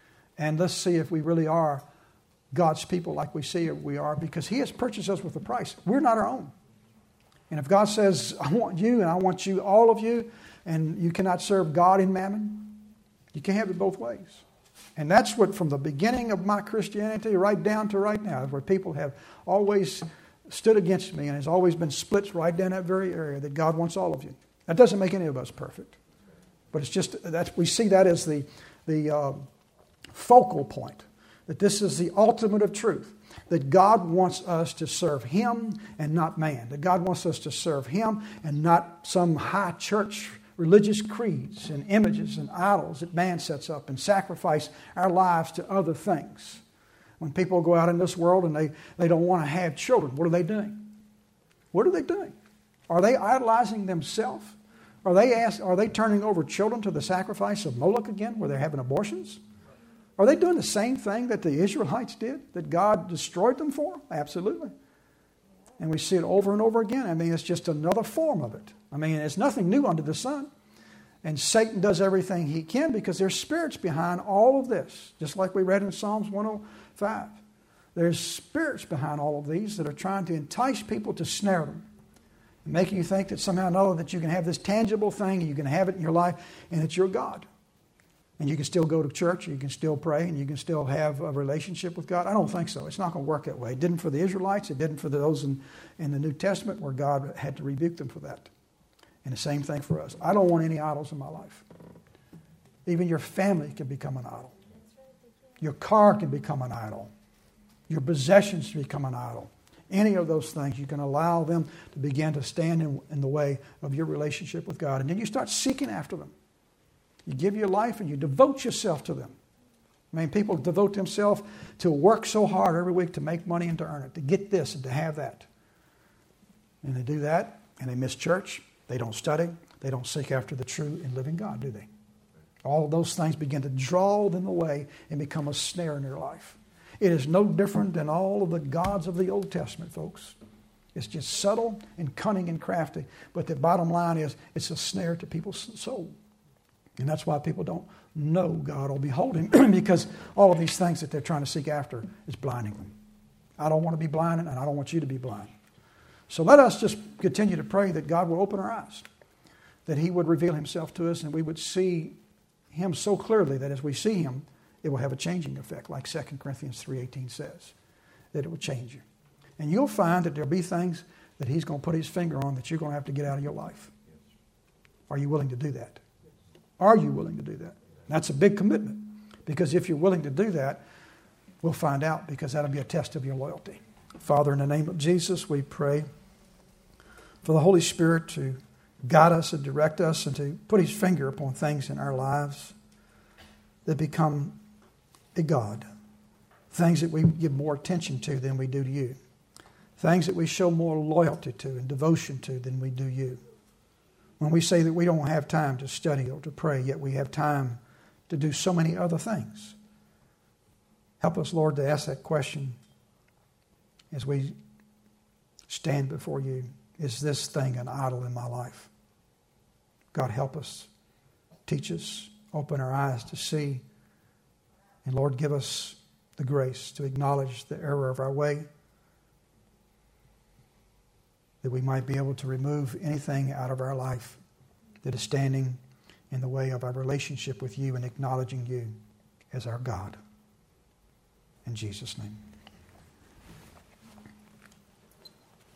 And let's see if we really are God's people like we see we are, because He has purchased us with a price. We're not our own. And if God says, I want you and I want you, all of you, and you cannot serve God in mammon, you can't have it both ways. And that's what, from the beginning of my Christianity right down to right now, where people have always stood against me and has always been split right down that very area, that God wants all of you. That doesn't make any of us perfect. But it's just, that we see that as the, the uh, focal point, that this is the ultimate of truth, that God wants us to serve Him and not man, that God wants us to serve Him and not some high church religious creeds and images and idols that man sets up and sacrifice our lives to other things. When people go out in this world and they, they don't want to have children, what are they doing? What are they doing? Are they idolizing themselves? Are they ask, are they turning over children to the sacrifice of Moloch again, where they're having abortions? Are they doing the same thing that the Israelites did, that God destroyed them for? Absolutely. And we see it over and over again. I mean, it's just another form of it. I mean, it's nothing new under the sun. And Satan does everything he can because there's spirits behind all of this. Just like we read in Psalms one oh five. There's spirits behind all of these that are trying to entice people to snare them. And making you think that somehow or another that you can have this tangible thing and you can have it in your life and it's your God. And you can still go to church, you can still pray, and you can still have a relationship with God. I don't think so. It's not going to work that way. It didn't for the Israelites. It didn't for those in, in the New Testament where God had to rebuke them for that. And the same thing for us. I don't want any idols in my life. Even your family can become an idol. Your car can become an idol. Your possessions can become an idol. Any of those things, you can allow them to begin to stand in, in the way of your relationship with God. And then you start seeking after them. You give your life and you devote yourself to them. I mean, people devote themselves to work so hard every week to make money and to earn it, to get this and to have that. And they do that and they miss church. They don't study. They don't seek after the true and living God, do they? All of those things begin to draw them away and become a snare in their life. It is no different than all of the gods of the Old Testament, folks. It's just subtle and cunning and crafty. But the bottom line is it's a snare to people's soul. And that's why people don't know God or behold Him, because all of these things that they're trying to seek after is blinding them. I don't want to be blinded, and I don't want you to be blind. So let us just continue to pray that God will open our eyes, that He would reveal Himself to us, and we would see Him so clearly that as we see Him, it will have a changing effect, like Second Corinthians three eighteen says, that it will change you. And you'll find that there'll be things that He's going to put His finger on that you're going to have to get out of your life. Are you willing to do that? Are you willing to do that? That's a big commitment. Because if you're willing to do that, we'll find out, because that'll be a test of your loyalty. Father, in the name of Jesus, we pray for the Holy Spirit to guide us and direct us and to put His finger upon things in our lives that become a God. Things that we give more attention to than we do to you. Things that we show more loyalty to and devotion to than we do you. When we say that we don't have time to study or to pray, yet we have time to do so many other things. Help us, Lord, to ask that question as we stand before you. Is this thing an idol in my life? God, help us. Teach us. Open our eyes to see. And Lord, give us the grace to acknowledge the error of our way, that we might be able to remove anything out of our life that is standing in the way of our relationship with you and acknowledging you as our God. In Jesus' name.